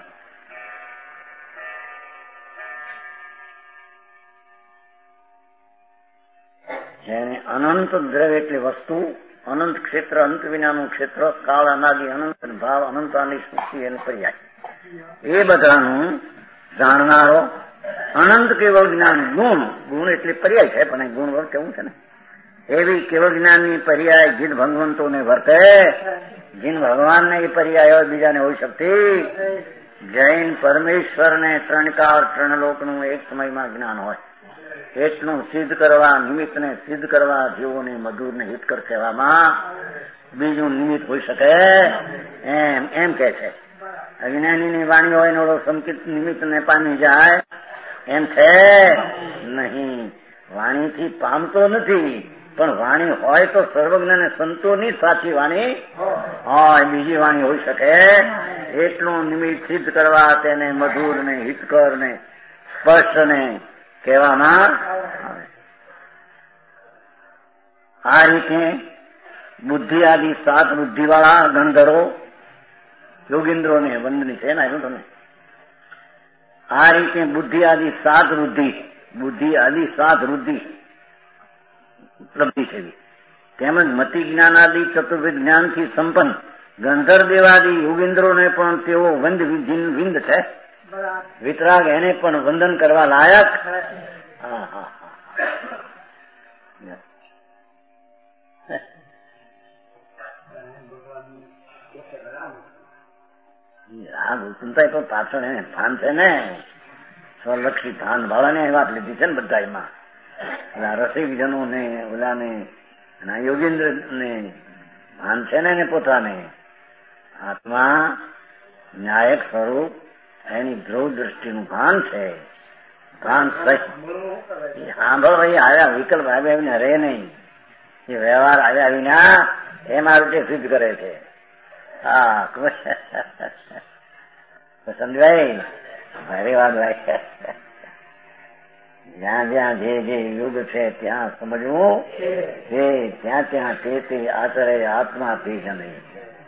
જેને અનંત દ્રવ્ય એટલે વસ્તુ, અનંત ક્ષેત્ર, અંત વિનાનું ક્ષેત્ર, કાળ અનાદિ અનંત ભાવ, અનંતાની સૃષ્ટિ અને પર્યાય, એ બધાનું જાણનારો અનંત કેવળ જ્ઞાન ગુણ, ગુણ એટલે પર્યાય છે, પણ ગુણ વર્ત કેવું છે ને, એવી કેવળ જ્ઞાનની પર્યાય જીન ભગવંતોને વર્તે, જીન ભગવાનને એ પર્યાય હોય, બીજાને હોઈ શકતી. જૈન પરમેશ્વરને ત્રણ કાળ ત્રણ લોકનું એક સમયમાં જ્ઞાન હોય, એટલું સિદ્ધ કરવા, નિમિત્તને સિદ્ધ કરવા, જીવોને મધુરને હિતકર કહેવામાં બીજું નિમિત્ત હોઈ શકે એમ કે છે. અજ્ઞાનીની વાણી હોય ને ઓળો સંકિત નિમિત્તને પામી જાય એમ છે નહીં. વાણીથી પામતો નથી, પણ વાણી હોય તો સર્વજ્ઞ સંતોની સાચી વાણી હોય, બીજી વાણી હોઈ શકે. એટલું નિમિત્ત સિદ્ધ કરવા તેને મધુર ને હિતકર ને સ્પષ્ટ ને કહેવામાં આવે. આ રીતે બુદ્ધિ આદિ સાત બુદ્ધિવાળા ગણધરો યોગેન્દ્રોને વંદની છે ને, આવ્યું તમે. આ રીતે બુદ્ધિ આદિ સાત વૃદ્ધિ, બુદ્ધિ આદિ સાત વૃદ્ધિ ઉપલબ્ધિ છે. તેમજ મતિ જ્ઞાન આદિ ચતુર્વિધ જ્ઞાનથી સંપન્ન ગંધર્વ દેવાદી યોગેન્દ્રોને પણ તેઓ વિંદ છે. વિતરાગ એને પણ વંદન કરવા લાયક. રાગ ઉત્પન્નતા પણ પાછળ એને ભાન છે ને, સ્વલક્ષી ભાન વાળાને વાત લીધી છે ને બધા. એમાં ઓલા રસિકજનો ને ઓલાને યોગેન્દ્ર ને ભાન છે ને એને પોતાને આત્મા ન્યાયક સ્વરૂપ એની ધ્રુવ દ્રષ્ટિનું ભાન છે. ભાન સાંભળો ભાઈ, આવ્યા વિકલ્પ આવ્યા આવીને રે નહીં, એ વ્યવહાર આવ્યા વિના એમાં રીતે સિદ્ધ કરે છે. હા સમજાય? ભારે વાત ભાઈ. જ્યાં જ્યાં જે જે યુગ છે ત્યાં સમજવું, તે ત્યાં ત્યાં તે આચરે આત્મા તે જ નહીં.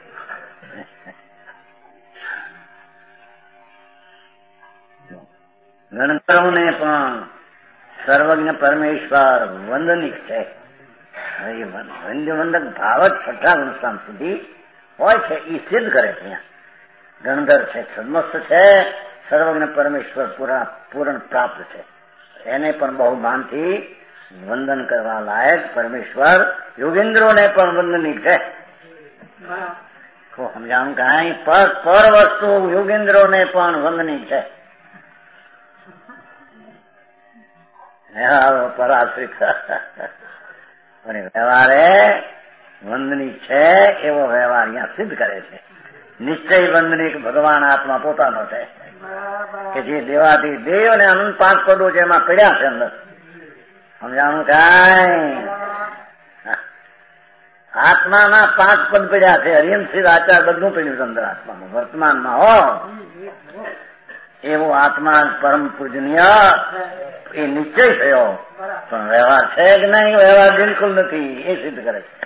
ગણતરોને પણ સર્વજ્ઞ પરમેશ્વર વંદનિક છે. વંદક ભાવ જ છઠ્ઠા ગુણસ્થાન સુધી હોય છે, એ સિદ્ધ કરે છે. ગણધર છે, સદમસ્ત છે, સર્વજ્ઞ પરમેશ્વર પૂર્ણ પ્રાપ્ત છે. એને પણ બહુ માનથી વંદન કરવા લાયક પરમેશ્વર યોગેન્દ્રોને પણ વંદનિક છે. સમજાણું કાંઈ? પર વસ્તુ યોગેન્દ્રોને પણ વંદનિક છે. પરાશ્રિત અને વ્યવહારે વંદનિક છે એવો વ્યવહાર અહીંયા સિદ્ધ કરે છે. નિશ્ચય વંદનિક ભગવાન આત્મા પોતાનો છે કે જે દેવાથી દેવ અને અનંત પાંચ પદો છે એમાં પડ્યા છે અંદર. સમજાણું કાંઈ? આત્માના પાંચ પદ પડ્યા છે, હરિયમ સિદ્ધ આચાર બધું પડ્યું છે અંદર આત્મામાં વર્તમાનમાં. હો એવો આત્મા પરમ પૂજનીય એ નિશ્ચય થયો, પણ વ્યવહાર છે કે નહીં? વ્યવહાર બિલકુલ નથી, એ સિદ્ધ કરે છે.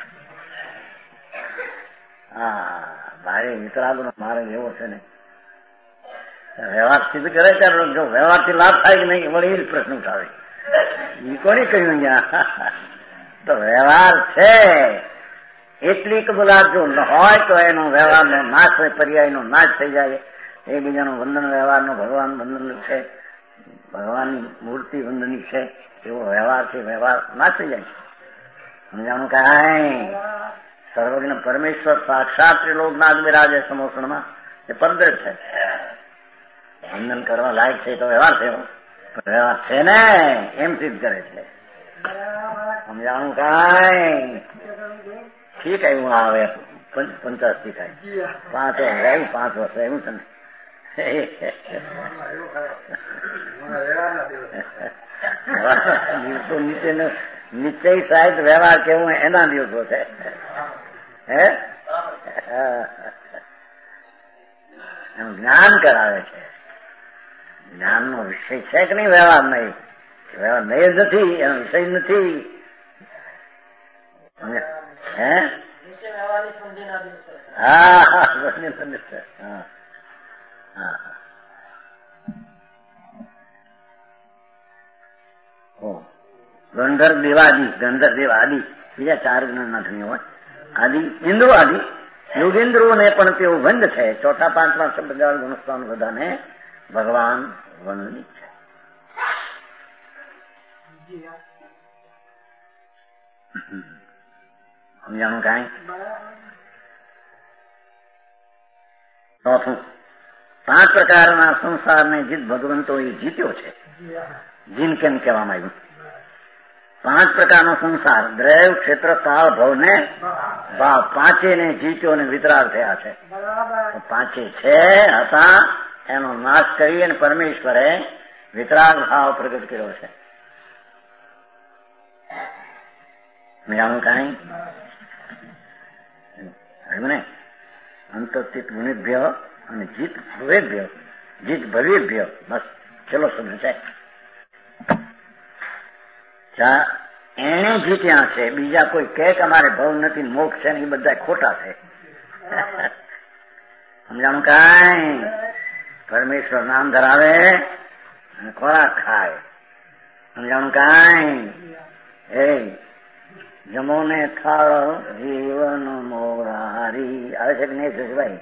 હા, મારે વિતરાગનો માર્ગ એવો છે ને, વ્યવહાર સિદ્ધ કરે છે. જો વ્યવહારથી લાભ થાય કે નહીં વળી એ જ પ્રશ્ન ઉઠાવે. એ કોને કહ્યું અહીંયા? તો વ્યવહાર છે એટલી કબૂલાત જો ન હોય તો એનો વ્યવહારનો નાશ હોય, પર્યાયનો નાશ થઈ જાય. એકબીજાનો વંદન વ્યવહારનો ભગવાન વંદન છે, ભગવાનની મૂર્તિ વંદની છે, એવો વ્યવહાર છે, વ્યવહાર નાશ થઈ જાય છે. સમજાણું કાંઈ? સર્વજ્ઞ પરમેશ્વર સાક્ષાત ત્રિલોકનાથ બિરાજે સમોસણમાં એ પદ્ધત છે. વંદન કરવા લાયક છે તો વ્યવહાર છે, વ્યવહાર છે ને એમ સિદ્ધ કરે છે. સમજાણું કાંઈ? ઠીક આવ્યું આવે 85 થાય 5 વર્ષ રહ્યું 5 વર્ષ રહ્યું છે ને દિવસો નીચેનો નિશ્ચય સાહિત વ્યવહાર કેવું એના દિવસો છે હે એમ જ્ઞાન કરાવે છે. જ્ઞાનનો વિષય છે કે નહીં વ્યવહાર નહીં? વ્યવહાર નહીં જ નથી, એનો વિષય નથી. હે હા ગંધર્વ દેવાદિ, ગંધર્વ દેવ આદિ, બીજા 4 જ્ઞાનના ધણી હોય. આદિ ઇન્દ્રો આદિ યોગેન્દ્રોને પણ તેઓ વંદ છે. 4, 5 શબ્દ ગુણસ્થાન બધાને ભગવાન વંદિત છે. સમજાણું કાંઈ? 4, 5 પ્રકારના સંસારને જીત ભગવંતો એ જીત્યો છે. જીન કેમ કહેવામાં આવ્યું? 5 પ્રકારનો સંસાર દ્રૈવ, ક્ષેત્ર, કાળ, ભવ ને ભાવ, 5 ને જીત્યો ને વિતરાગ થયા છે. 5 છે હતા એનો નાશ કરી અને પરમેશ્વરે વિતરાગ ભાવ પ્રગટ કર્યો છે. જાણું કાંઈ? ને અંતચિત ગુણેભ્ય અને જીત ભવેભ્ય, જીત ભવેભ્ય, બસ ચલો સમજાય. એને જીત્યા છે. બીજા કોઈ કે અમારે ભવ નથી, મોક્ષ છે ને એ બધા ખોટા છે. સમજાણું કાંઈ? પરમેશ્વર નામ ધરાવે અને ખોરાક ખાય. સમજાણું કાંઈ? એ જમો ને થાળ જીવન મોરારી આવે છે કે નહીં જશભાઈ?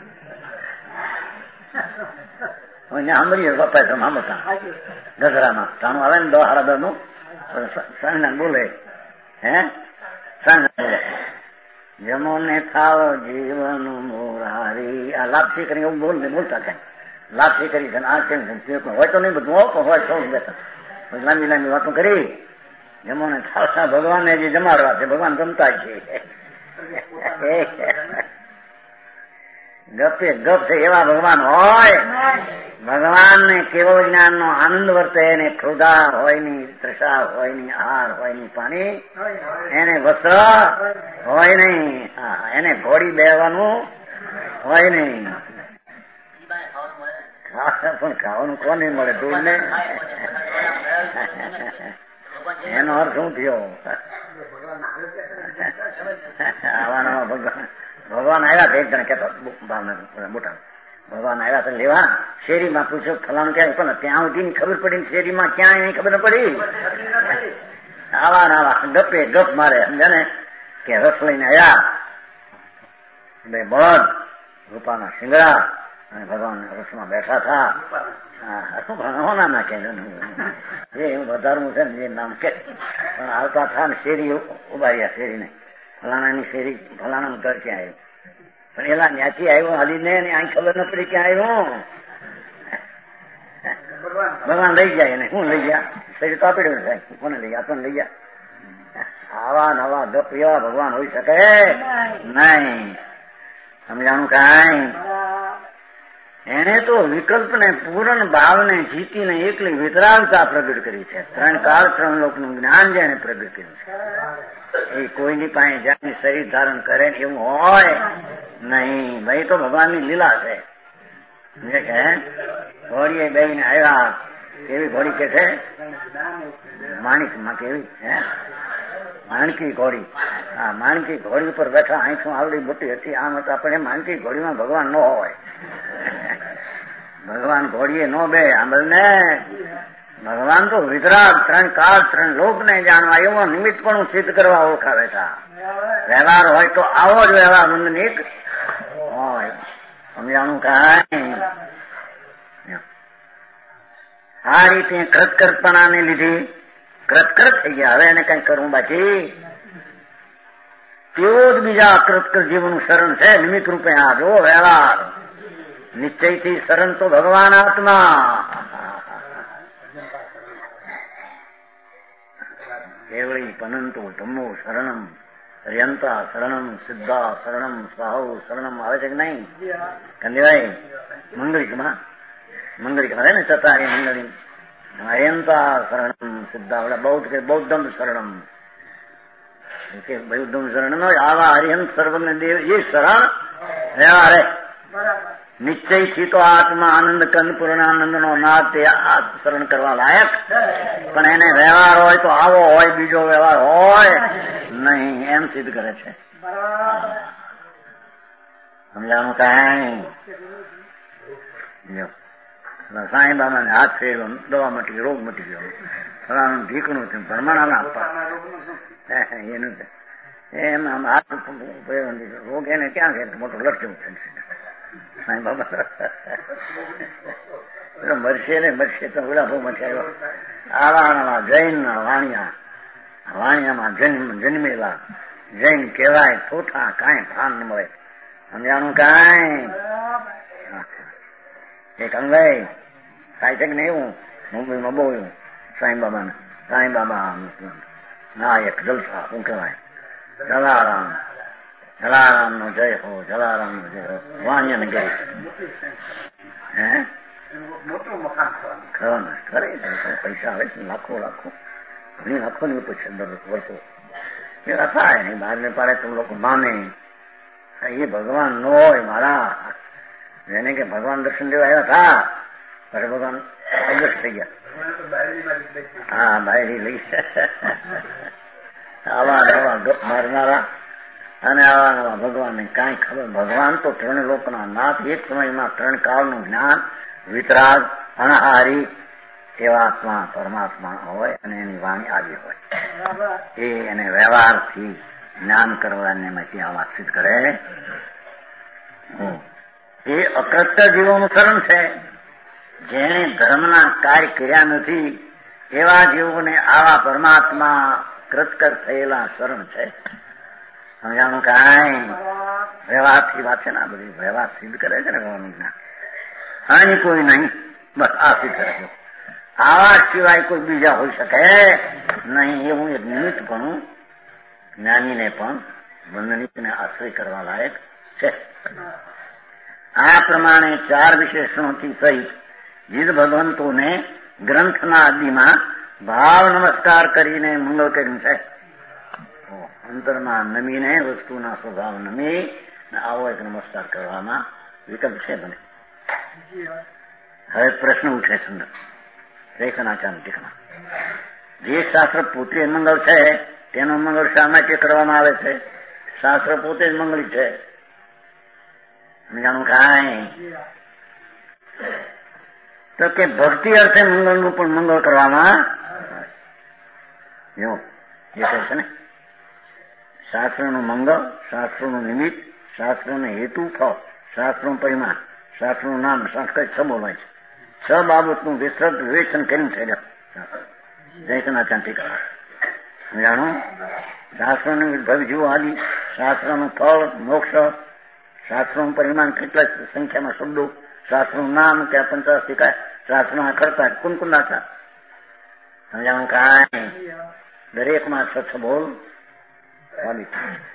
સાંભળીએ બાપા સાંભળતા ગજરામાં ટાણું આવે ને 10, 10:30 નું સાંજના બોલે હે સાંજના બોલે જમો ને થાળ જીવન મોરારી. આ લાપસી કરી એવું બોલતા કઈ લાપસી કરી છે આ કેમ હોય તો નહીં બધું હોય તો બેઠા લાંબી લાંબી વાતો કરી. જમો ને થાળ ભગવાનને જે જમાડવા છે ભગવાન ગમતા છે. ગપે ગપ છે એવા ભગવાન હોય. ભગવાનને કેવો જ્ઞાનનો આનંદ વર્તે એને ક્રોધા હોય ની, તૃષા હોય ની, આહાર હોય ની, પાણી એને વસ્ત્ર હોય નહીં, એને ઘોડી બેવાનું હોય નહીં. પણ ખાવાનું કોને મળે? દૂધ ને. એનો અર્થ શું થયો? આવા ભગવાન આવ્યા હતા. એક જણ કહેતો ભાવનગર મોટા ભગવાન આવ્યા હતા લેવા. શેરીમાં પૂછ્યું ફલાણું ક્યાં, પણ ત્યાં સુધી ખબર પડી શેરીમાં ક્યાંય નહીં ખબર પડી. આવા ગપે ગપ મારે સમજાને કે રસ લઈને આવ્યા 2 બળદ રૂપાના શિંગડા અને ભગવાન રસમાં બેઠા હતા. ભણવા ના કે એ વધારવું છે ને જે નામ કે પણ આવતા થા ને શેરી ઉભા રહ્યા. શેરી ને ફલાણાની શેરી ફલાણાનું ઘર ક્યાં આવ્યું? પણ એલા ત્યાંથી આવ્યો હાલીને અહીં ખબર ન પડી ક્યાં આવ્યું. ભગવાન લઈ જાય એને. શું લઈ ગયા? શરીર તો આપી સાહેબ કોને લઈ ગયા? આપણને લઈ ગયા. આવા નવા ગપ એવા ભગવાન હોઈ શકે નહીં. સમજાણું કાંઈ? એને તો વિકલ્પને પૂર્ણ ભાવને જીતીને એકલી વિતરાગતા પ્રગટ કરી છે. 3 કાળ 3 લોકનું જ્ઞાન જેને પ્રગટ કર્યું છે. એ કોઈની પાસે જાતની શરીર ધારણ કરે ને એવું હોય નહીં. ભાઈ તો ભગવાનની લીલા છે. ઘોડીએ બેહીને આવ્યા. કેવી ઘોડી કે છે? માણિકમાં કેવી હે માણકી ઘોડી. હા, માણકી ઘોડી ઉપર બેઠા. અહીં શું આવડી મોટી હતી આમ હતા. પણ એ માણકી ઘોડીમાં ભગવાન ન હોય. ભગવાન ઘોડીએ ન બે આંબળને. ભગવાન તો વિતરાગ 3 કાળ 3 લોકને જાણવા એવો નિમિત્ત પણ સિદ્ધ કરવા ઓળખાવે છે. વ્યવહાર હોય તો આવો જ વ્યવહાર મંદનિક હોય. સમજાણું કાંઈ? આ રીતે કૃતકૃતપણાને લીધે કૃતકૃત થઈ ગયા. હવે એને કઈ કરવું બાકી? તેવો જ બીજા કૃતકૃત જીવનું શરણ છે નિમિત્ત રૂપે. આ જો વ્યવહાર નિશ્ચયથી શરણ તો ભગવાન આત્મા. કેવળી પનંતો ધમ્મો શરણમ હરિયંતા શરણમ, સિદ્ધા શરણમ, સાહુ શરણમ આવે છે કે નહીં? કંદીભાઈ મંગળીકમાં આવે ને ચતારી મંગળી. હરિયંતા શરણમ સિદ્ધા ઓલા બૌદ્ધ કે બૌદ્ધમ શરણમ કે બૌદ્ધમ શરણમ આવા હરિહંત સર્વજ્ઞ દેવ એ શરણ રહ્યા રે. નિશ્ચયથી તો આત્મા આનંદ કંદ પૂર્ણાનંદ નો નાદ તે આ શરણ કરવા લાયક, પણ એને વ્યવહાર હોય તો આવો હોય, બીજો વ્યવહાર હોય નહીં, એમ સિદ્ધ કરે છે. સમજાણું કાંઈ? સાંઈ બાબાને હાથ ફેર્યો, દવા મટી ગઈ, રોગ મટી ગયો. ફલાણું ઢીકણું છે, ભરમણા ના આપવા એનું એમ આમ હાથ રોગ એને ક્યાં છે? મોટો લટક્યો છે સાંઈ બાબા. મરશે ને મરશે તો ગુલાબો મચાયો. આવા જૈન વાણિયામાં જન્મેલા જૈન કહેવાય, થોથા કાંઈ ભાન ન મળે. સમજાણું કાંઈ? એક અંગાઈ થાય છે કે નહીં? હું મુંબઈમાં બોલ્યું સાંઈ બાબા નાયક જલસા, શું કહેવાય? જલારામ નો જય હો, જલારામ નો જય હો. વાણિયા ને ગઈ કરે પૈસા આવે છે, લાખો ઘણી લાખો ની પછી વર્ષો એવા થાય નહીં. બહાર ને પાડે તો લોકો માને એ ભગવાન નો હોય. મારા જેને કે ભગવાન દર્શન દેવા આવ્યા હતા, પછી ભગવાન અદૃશ્ય થઈ ગયા. હા, બાયરી લઈ આવા ગપ મારનારા અને આવા ભગવાનને કાંઈ ખબર. ભગવાન તો ત્રણ લોકના નાથ, એક સમયમાં ત્રણ કાળનું જ્ઞાન, વિતરાગ, અનાહારી એવા આત્મા પરમાત્મા હોય અને એની વાણી આવી હોય. એ એને વ્યવહારથી જ્ઞાન કરવાને એમાંથી આ વાત સિદ્ધ કરે. એ અકૃત્ય જીવોનું શરણ છે. જેણે ધર્મના કાર્ય કર્યા નથી એવા જીવોને આવા પરમાત્મા કૃતકર થયેલા શરણ છે. સમજાણું કાંઈ? વ્યવહારથી વાત છે ને, આ બધી વ્યવહાર સિદ્ધ કરે છે ને ભગવાનનું જ્ઞાન. અહીં કોઈ નહીં, બસ આ સિદ્ધ કરે. આવા સિવાય કોઈ બીજા હોઈ શકે નહીં. એવું એક નિમિત્ત પણ જ્ઞાનીને પણ વંદનીને આશ્રય કરવા લાયક છે. આ પ્રમાણે ચાર વિશેષણોથી સહિત જીદ ભગવંતોને ગ્રંથના આદિમાં ભાવ નમસ્કાર કરીને મંગળ કર્યું છે. અંતરમાં નમીને વસ્તુના સ્વભાવ નમી આવો એક નમસ્કાર કરવામાં વિકલ્પ છે. બને હવે પ્રશ્ન ઉઠે સુંદર રેખનાચાર્ય ટીકમાં. જે શાસ્ત્ર પોતે મંગળ છે તેનો મંગળ શા માટે કરવામાં આવે છે? શાસ્ત્ર પોતે જ મંગળી છે. જાણું કાંઈ? તો કે ભક્તિ અર્થે મંગળનું પણ મંગળ કરવામાં જો એ કહે છે ને, શાસ્ત્રનું મંગળ, શાસ્ત્રનું નિમિત્ત, શાસ્ત્રનો હેતુ, ફળ, શાસ્ત્રનું પરિમાણ, શાસ્ત્રનું નામ, સંસ્કૃત છ બોલાય છે. છ બાબતનું વિસ્તૃત વિવેચન કરીને થઈ જયસનાચાર્ય ટીકા. જાણો શાસ્ત્રોનું ભવિજીવ આદિ, શાસ્ત્રનું ફળ, મોક્ષ, શાસ્ત્રોનું પરિમાણ, કેટલા સંખ્યામાં શબ્દો, શાસ્ત્રનું નામ, ક્યાં 85 કાય, શાસ્ત્રના કરતા કુનકુંદાતા. સમજાણું કાંઈ? દરેકમાં છ બોલ સાબિત.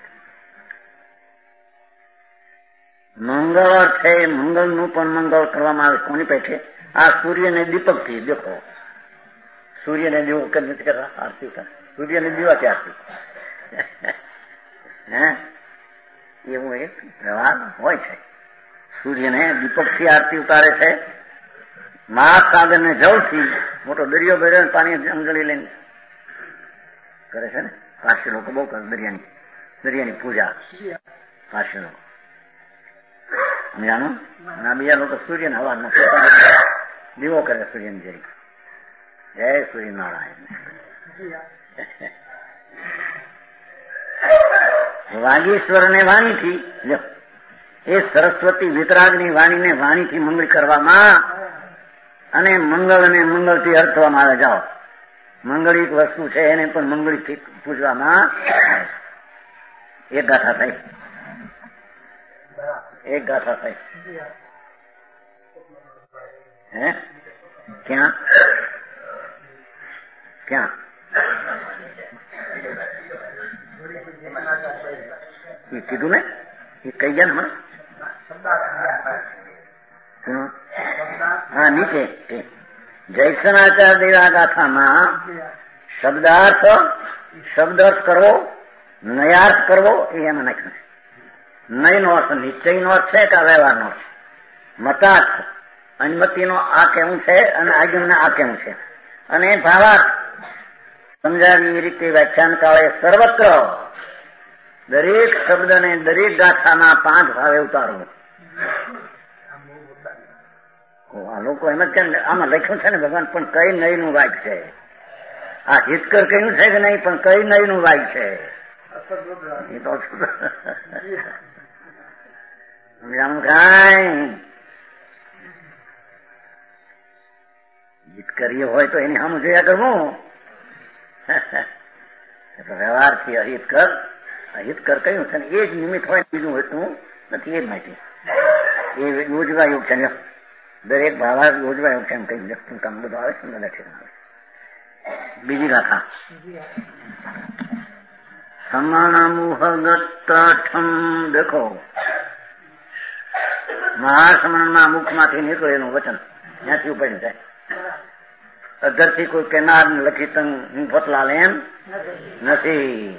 મંગળ છે, મંગળનું પણ મંગળ કરવામાં આવે. કોની પેઠે? આ સૂર્યને દીપકથી. દેખો સૂર્યને દીવો નથી કરતા આરતી ઉતાર, સૂર્યને દીવાથી આરતી એવું એક વ્યવહાર હોય છે. સૂર્યને દીપકથી આરતી ઉતારે છે. મહાસાગર ને જળથી મોટો દરિયો ભર્યો પાણી અંગળી લઈને કરે છે ને. પારસી લોકો બહુ કરે દરિયાની પૂજા. પારસી લોકો સમજાનું. અને આ બીજા લોકો સૂર્યના હવારમાં દીવો કરે સૂર્યની જઈ. જય સૂર્યનારાયણ. વાગીશ્વર ને વાણીથી, એ સરસ્વતી વિતરાગની વાણીને વાણીથી મંગળ કરવામાં અને મંગળ અને મંગળથી અર્થવામાં આવે. જાઓ, મંગળિક વસ્તુ છે એને પણ મંગળીથી પૂજવામાં એક ગાથા થઈ. એક ગાથા થઈ. હે ક્યાં ક્યાં એ કીધું ને એ કહી ગયા ને મને. હા, નીચે જયસનાચાર દેવા ગાથામાં શબ્દાર્થ કરવો, નયાર્થ કરવો એ એમાં નાખ્યું છે. નયનો અર્થ નિશ્ચયનો અર્થ છે કે વ્યવહારનો અર્થ? મતાર્થ અનુમતિનો આ કેવું છે અને આજ્ઞાને આ કેવું છે, અને ભાવાર્થ સમજાવી એ રીતે વ્યાખ્યાન કાળે સર્વત્ર દરેક શબ્દને દરેક ગાથાના 5 ભાવે ઉતારવું. આ લોકો એમ જ કેમ આમાં લખ્યું છે ને ભગવાન, પણ કઈ નયનું વાક્ય છે આ? હિતકર કહ્યું છે કે નહીં, પણ કઈ નયનું વાક્ય છે એ તો સમજાણું કાંઈ. હિતકરીય હોય તો એની સામે જોયા કરવું. વ્યવહારથી અહિતકર કહ્યું છે ને એ જ નિમિત્ત હોય, બીજું હોતું નથી. એ જ માહિતી એ યોજવા યોગ છે. દરેક ભાવા યોજવા યોગ છે એમ કઈ વ્યક્તિ કામ બધું આવે છે ને લખી આવે. બીજી ગાથા સમાણમુહગતઠમ. દેખો, મહાસમણમાં મુખમાંથી નીકળેલું વચન ત્યાંથી ઉપડ્યું છે. અધરથી કોઈ કેનાર લખી તંગ ફતલાલ એમ નથી.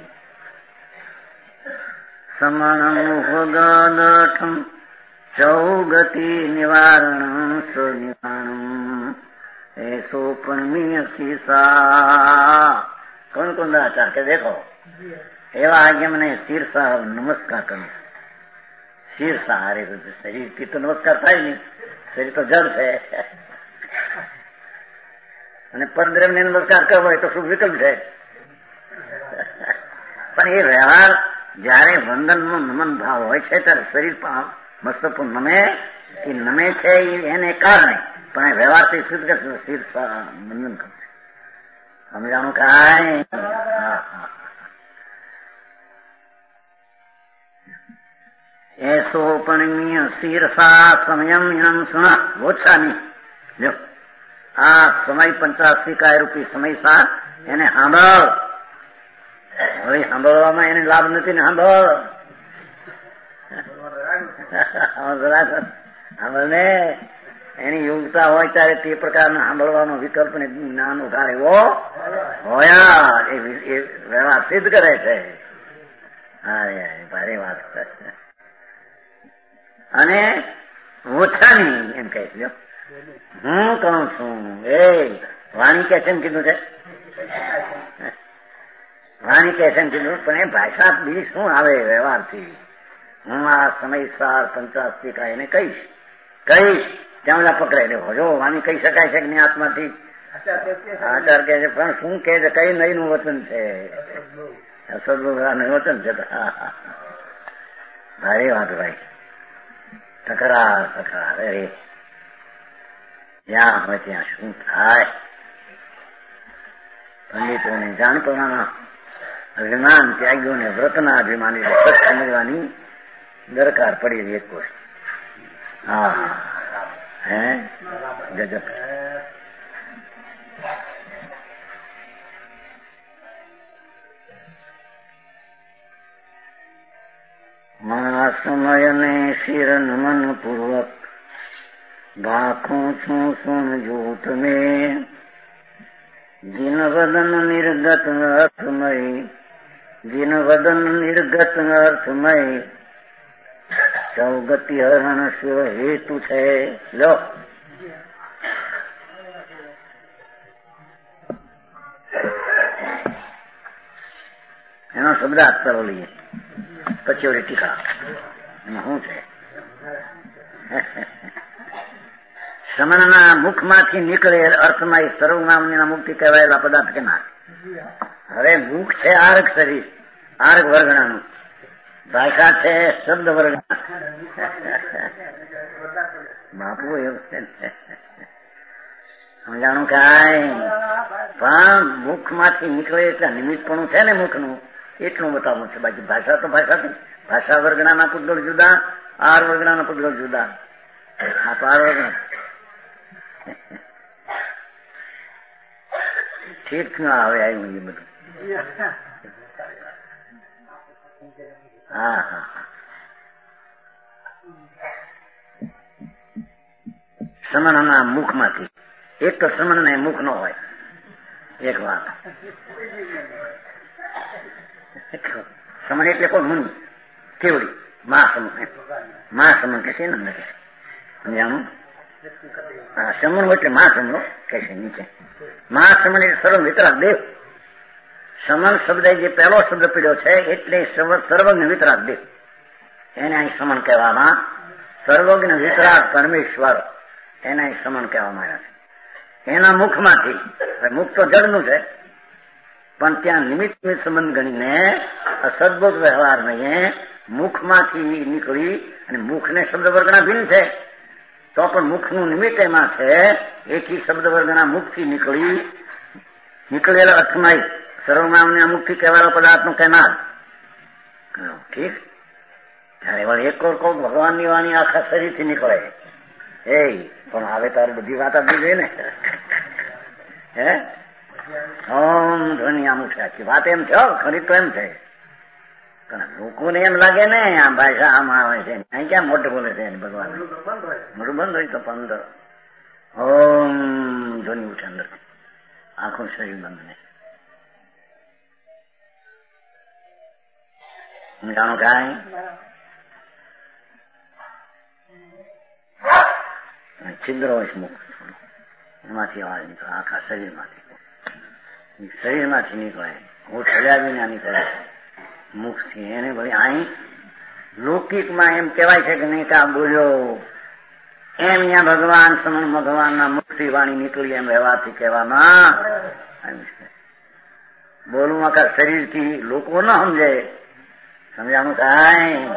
સમણમુહગતઠમ ચૌગતિ નિવારણ સ્વનિવારણ એસો પરમીય શીર્ષા. કોણ આચાર કે દેખો એવા આગે મને શીર્ષા નમસ્કાર કરું. શીર્ષા અરે શરીર થી તો નમસ્કાર થાય નહીં, શરીર તો જડ છે. અને પરદ્રવ્ય ને નમસ્કાર કરવો હોય તો શું વિકલ્પ છે? પણ એ વ્યવહાર જયારે વંદનનો નમન ભાવ હોય છે ત્યારે શરીર પણ મસ્તક નમે એ નમે છે એને કારણે, પણ એ વ્યવહારથી સિદ્ધ કરશે શીર્ષા વંદન કરશે. સમજાણું કાંઈ? એસો પરમીય શીર્ષા સમયમ ઇનમ સુણા ગોચ્છામી. જો આ સમય 85 રૂપી સમય સા એને સાંભળ. હવે સાંભળવામાં એને લાભ નથી ને, સાંભળ સાંભળને. એની યોગ્યતા હોય ત્યારે તે પ્રકારના સાંભળવાનો વિકલ્પ ને જ્ઞાન ઉઘાર એવો હોયા એ વ્યવહાર સિદ્ધ કરે છે. ભારે વાત. અને ઓછાની એમ કહે છે. હું કહું છું એ વાણી કે છે એમ કીધું છે. વાણી કે છે એમ કીધું, પણ એ ભાષા બીજી શું આવે વ્યવહારથી? હું આ સમયસાર 85 એને કહીશ ત્યાં બધા પકડાય લેવો. જો વાણી કહી શકાય છે કે નહીં આત્માથી? આચાર કે છે, પણ શું કે છે? કઈ નઈ નું વચન છે? સદબુરાનું વચન છે. ભારે વાત ભાઈ. તકરાર અરે જ્યાં હોય ત્યાં શું થાય? પંડિતોને જાણતોના અભિમાન ત્યાગીઓને વ્રતના અભિમાની સમજવાની દરકાર પડી એક કોષ. હા હે ગજબ. મારા સમયને શિર નમન પૂર્વક ભાખું છું સુન જૂઠ મેં જીન વદન નિર્ગત અર્થમય ચૌગતિ હરણ શિવ હેતુ છે. લો એનો શબ્દાર્થ કરો લઈએ, પછી ઓલી ટીકા શું છે? શ્રમણના મુખમાંથી નીકળેલ અર્થમાં સર્વનામની મુક્તિ કહેવાયેલા પદાર્થ કે ના? હવે મુખ છે આર્ગ શરીર, આર્ગ વર્ગણાનું. ભાષા છે શબ્દ વર્ગણા. બાપુ એવું છે સમજાણું કાંઈ? પણ મુખમાંથી નીકળે એટલે નિમિત્તપણું છે ને મુખનું, એટલું બતાવવું છે. બાકી ભાષા તો ભાષા વર્ગણાના પુદ્ગલ જુદા, આર વર્ગણાના પુદ્ગલ જુદા. આ તો આર વર્ગણા ઠીક ના આવે આવ્યું એ બધું. હા હા. સમનના મુખમાંથી એક તો સમન ને મુખ ન હોય. એક વાત સમન એટલે કોણ? મુનિ કેવડી મહાસમન કે છે ને સમજાણું. હા, સમન એટલે મહાસમનો કે છે નીચે. મહાસમન એટલે સર્વ વિતરાગ દેવ. સમન શબ્દ જે પહેલો શબ્દ પીડ્યો છે એટલે સર્વજ્ઞ વિતરાગ દેવ, એને અહીં સમન કહેવામાં. સર્વજ્ઞ વિતરાગ પરમેશ્વર એને અહીં સમન કહેવામાં આવ્યા છે. એના મુખમાંથી, મુખ તો જળનું છે, પણ ત્યાં નિમિત્ત સંબંધ ગણીને અસદબોધ વ્યવહાર નહીં, મુખમાંથી નીકળી, અને મુખને શબ્દ વર્ગના ભિન્ન છે તો પણ મુખનું નિમિત્ત એમાં છે. એથી શબ્દ વર્ગના મુખથી નીકળેલા અર્થમાં સર્વનામને મુખથી કહેવાયેલો પદાર્થનો કહેનાર. ઠીક. ત્યારે વળી એક કોક ભગવાનની વાણી આખા શરીરથી નીકળે. એ પણ હવે તારે બધી વાત આપવી જોઈએ ને. હે ઓમ ધ્વનિ આમ ઉઠે. આખી વાત એમ છે, ખરી તો એમ છે, પણ લોકોને એમ લાગે ને આ ભાષા આમ આવે છે, અહીં ક્યાં મોટું બોલે છે ભગવાન. મોટું બંધ હોય તો અંદર ઓમ ધ્વનિ ઉઠે, અંદર આખું શરીર બંધ ને. જાણો કાંઈ છિદ્ર હોય છે મુખ, એમાંથી અવાજ નીકળે આખા શરીરમાંથી. શરીરમાંથી નીકળે, હોઠ હલ્યા વિના નીકળે મુખથી. એને ભાઈ અહીં લૌકિકમાં એમ કહેવાય છે કે નહીં કા બોલ્યો, એમ ત્યાં ભગવાન સમણ ભગવાનના મુખથી વાણી નીકળી એમ વ્યવહારથી કહેવામાં આવ્યું છે. બોલવું આખા શરીરથી લોકો ન સમજે. સમજાણું કાંઈ?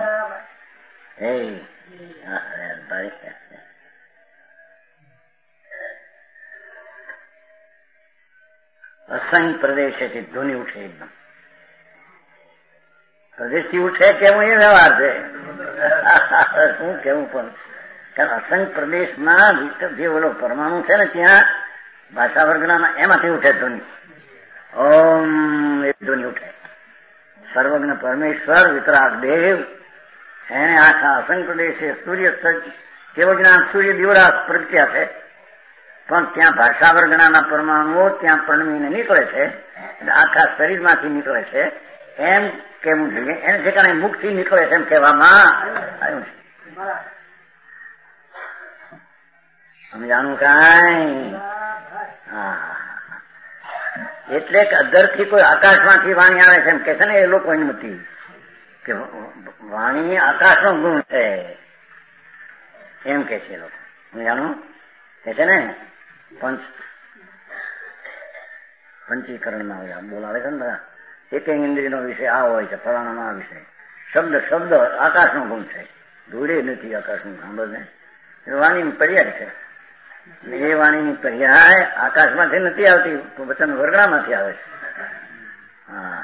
અસંગ પ્રદેશેથી ધ્વનિ ઉઠે. એકદમ પ્રદેશથી ઉઠે કેવું એ વ્યવહાર છે. શું કેવું પણ, કારણ અસંગ પ્રદેશમાં જે ઓલો પરમાણુ છે ને ત્યાં ભાષા વર્ગના એમાંથી ઉઠે ધ્વનિ. ઓમ એ ધ્વનિ ઉઠે. સર્વજ્ઞ પરમેશ્વર વિતરાગ દેવ, એને આખા અસંગ પ્રદેશે સૂર્ય કેવો જ્ઞાન સૂર્ય દીવડા પ્રગટ્યા છે, પણ ત્યાં ભાષા વર્ગના પરમાણુઓ ત્યાં પરણવીને નીકળે છે, એટલે આખા શરીરમાંથી નીકળે છે એમ કેવું જોઈએ. એને ઠેકાણે મુખથી નીકળે છે એમ કહેવામાં આવ્યું છે. સમજાણું કાંઈ? હા. એટલે કે અધરથી કોઈ આકાશમાંથી વાણી આવે છે એમ કે છે ને એ લોકો એમ નથી કે વાણી આકાશનો ગુણ છે એમ કે છે લોકો. સમજાણું કે છે ને પંચીકરણમાં બોલાવે છે ને બધા, એક ઇન્દ્રિયનો વિષય આ હોય છે, ફલાણાનો આ વિષય. શબ્દ આકાશનો ગુણ છે, ધૂળે નથી આકાશનું. સાંભળને વાણીની પર્યાય છે. એ વાણીની પર્યાય આકાશમાંથી નથી આવતી, વચન વર્ગણામાંથી આવે છે. હા,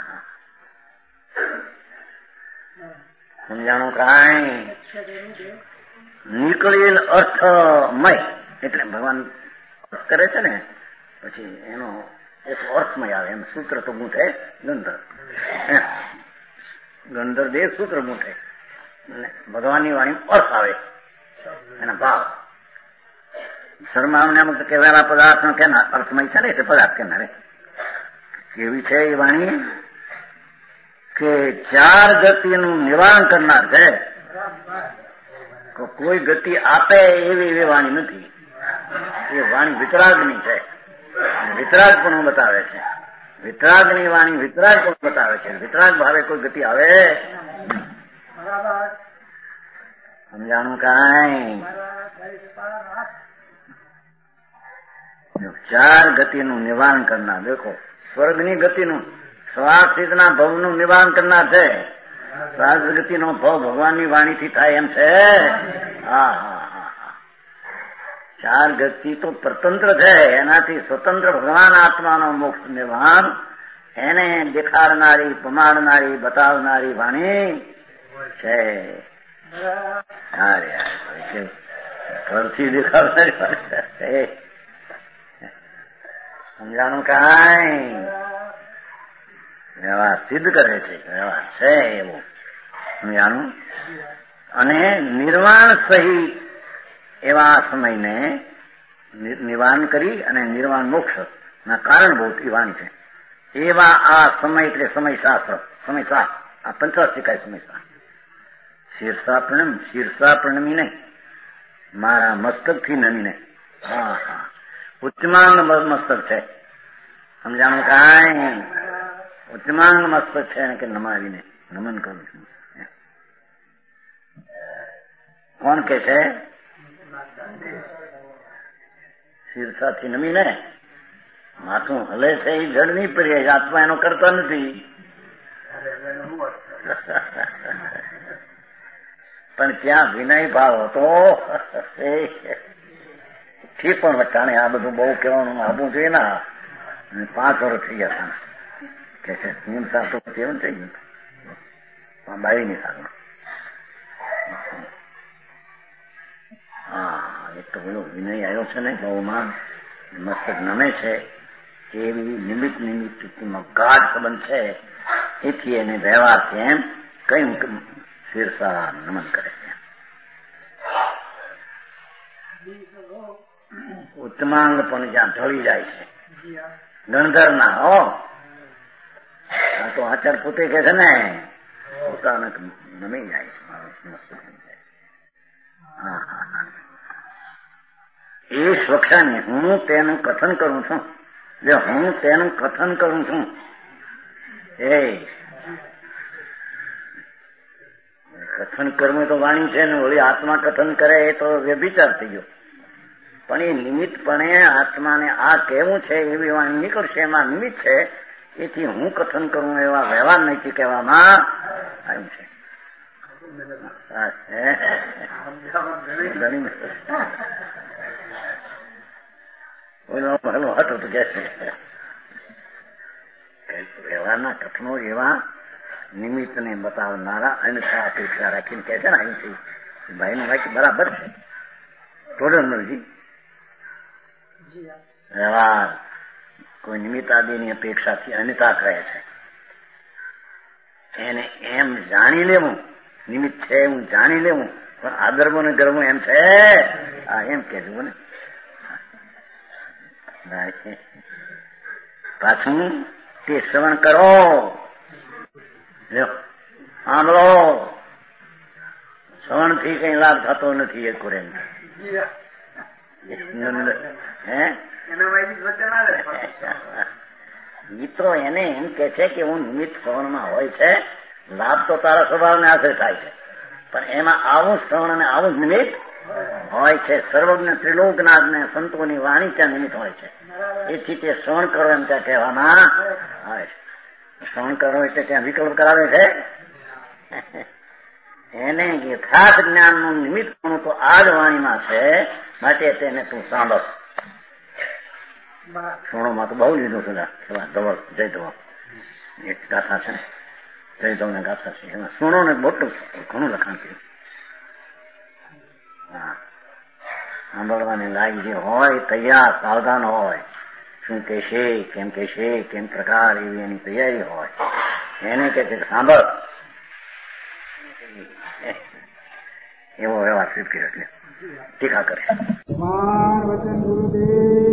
સમજાણું કાંઈ? નીકળેલ અર્થમય એટલે ભગવાન અર્થ કરે છે ને, પછી એનો એક અર્થમય આવે. એમ સૂત્ર તો ગૂંથે ગંધર, ગંધર દેવ સૂત્ર ગૂંથે. ભગવાનની વાણી અર્થ આવે, એના ભાવ. શર્માને અમુક કહેવાયેલા પદાર્થ નો કેનાર અર્થમય છે ને, એટલે પદાર્થ કેનારે કેવી છે એ વાણી કે 4 ગતિનું નિવારણ કરનાર છે. કોઈ ગતિ આપે એવી વાણી નથી. એ વાણી વિતરાગની છે, વિતરાગ પણ બતાવે છે. વિતરાગની વાણી વિતરાગ પણ બતાવે છે. વિતરાગ ભાવે કોઈ ગતિ આવે. સમજાણું કાંઈ? 4 ગતિનું નિવારણ કરનાર. દેખો, સ્વર્ગની ગતિનું સ્વાસ્થિતના ભવનું નિવારણ કરનાર છે. શ્વાસ ગતિનો ભવ ભગવાનની વાણીથી થાય એમ છે. હા હા હા. 4 ગતિ તો પ્રતંત્ર છે, એનાથી સ્વતંત્ર ભગવાન આત્માનો મોક્ષ નિર્વાણ એને દેખાડનારી, પમાડનારી, બતાવનારી વાણી છે. ફરથી દેખાડનારી. સમજાણું કાંઈ? વ્યવહાર સિદ્ધ કરે છે, વ્યવહાર છે એવો. સમજાણું? અને નિર્વાણ સહિત એવા સમયને નિવારણ કરી અને નિર્વાણ મોક્ષ ના કારણભૂત એ વાણી છે. એવા આ સમય એટલે સમય શાસ્ત્ર, સમય શાસ્ત્ર, આ 85 સમય શાસ્ત્ર. શીર્ષા પ્રણમી નહીં, મારા મસ્તકથી નમી નહીં. હા હા, ઉચ્ચમાંગ મસ્તક છે. સમજાણું? કાંઈ ઉચ્ચમાંગ મસ્તક છે ને કે નમાવીને નમન કરું છું. કોણ કે છે? શીર્ષાથી નમીને માથું હલે છે એ જડ નહીં પડીએ, આત્મા એનો કરતો નથી. પણ ત્યાં વિનય ભાવ હતો. ઠીક, પણ વટાણે આ બધું બહુ કહેવાનું આપવું જોઈએ ના. 5 વર્ષ થઈ ગયા કે છે હિંસા તો કેવું થઈ ગયું બાઈ ની સારું. હા, એક તો પેલો વિનય આવ્યો છે ને બહુમાં મસ્તક નમે છે એવી નિમિત્ત ગાઢ સંબંધ છે. એથી એને વ્યવહારથી એમ કયું શીર્ષા નમન કરે છે. ઉત્તમાંગ પણ જ્યાં ઢળી જાય છે ગણધર ના હો. આ તો આચાર પોતે કે છે ને પોતાને નમી જાય છે. હા હા હા, એ સ્વખ્યાને હું તેનું કથન કરું છું. જો હું તેનું કથન કરું છું, એ કથન કરવું તો વાણી છે ને, વળી આત્મા કથન કરે એ તો વ્યભિચાર થઈ ગયો. પણ એ નિમિત્તપણે આત્માને આ કહેવું છે એવી વાણી નીકળશે, એમાં નિમિત્ત છે. એથી હું કથન કરું એવા વ્યવહાર નથી કહેવામાં આવ્યું છે. વ્યવહારના કથનો એવા નિમિત્તને બતાવનારા અન્યથા અપેક્ષા રાખીને કહે છે ને અહીંથી ભાઈનું વાક્ય બરાબર છે. ટોડરમલજી વ્યવહાર કોઈ નિમિત્ત આદિની અપેક્ષાથી અન્યથા કહે છે. એને એમ જાણી લેવું નિમિત્ત છે એવું જાણી લેવું, પણ આદરવો ને ગરવો એમ છે એમ કહેવું ને. પાછું તે શ્રવણ કરો, સાંભળો. શ્રવણથી કઈ લાભ થતો નથી. એ કુરેન મિત્રો એને એમ કે છે કે હું નિમિત્ત શ્રવણમાં હોય છે, લાભ તો તારા સ્વભાવને આશરે થાય છે, પણ એમાં આવું શ્રવણ અને આવું જ નિમિત્ત હોય છે. સર્વજ્ઞ ત્રિલોકનાથ ને સંતોની વાણી ત્યાં નિમિત્ત હોય છે. એથી તે શ્રવણ કરો એમ ત્યાં કહેવામાં આવે છે. શ્રવણ કરો એટલે ત્યાં વિકલ્પ કરાવે છે. એને યથાર્થ જ્ઞાનનું નિમિત્ત પણ તો આ જ વાણીમાં છે. માટે તેને તું સાંભળ. સોણોમાં તો બહુ લીધું છે. ધવલ જય ધવલ એક ગાથા છે, જય ધવલ ને ગાથા છે. એમાં સોણો ને મોટું ઘણું લખાણ કર્યું. હા, સાંભળવાની લાયક જે હોય તૈયાર સાવધાન હોય, શું કહેશે, કેમ પ્રકાર એવી એની તૈયારી હોય, એને કે છે સાંભળ. એવો વ્યવહાર સ્વીપ કર્યો એટલે ટીકા કરે.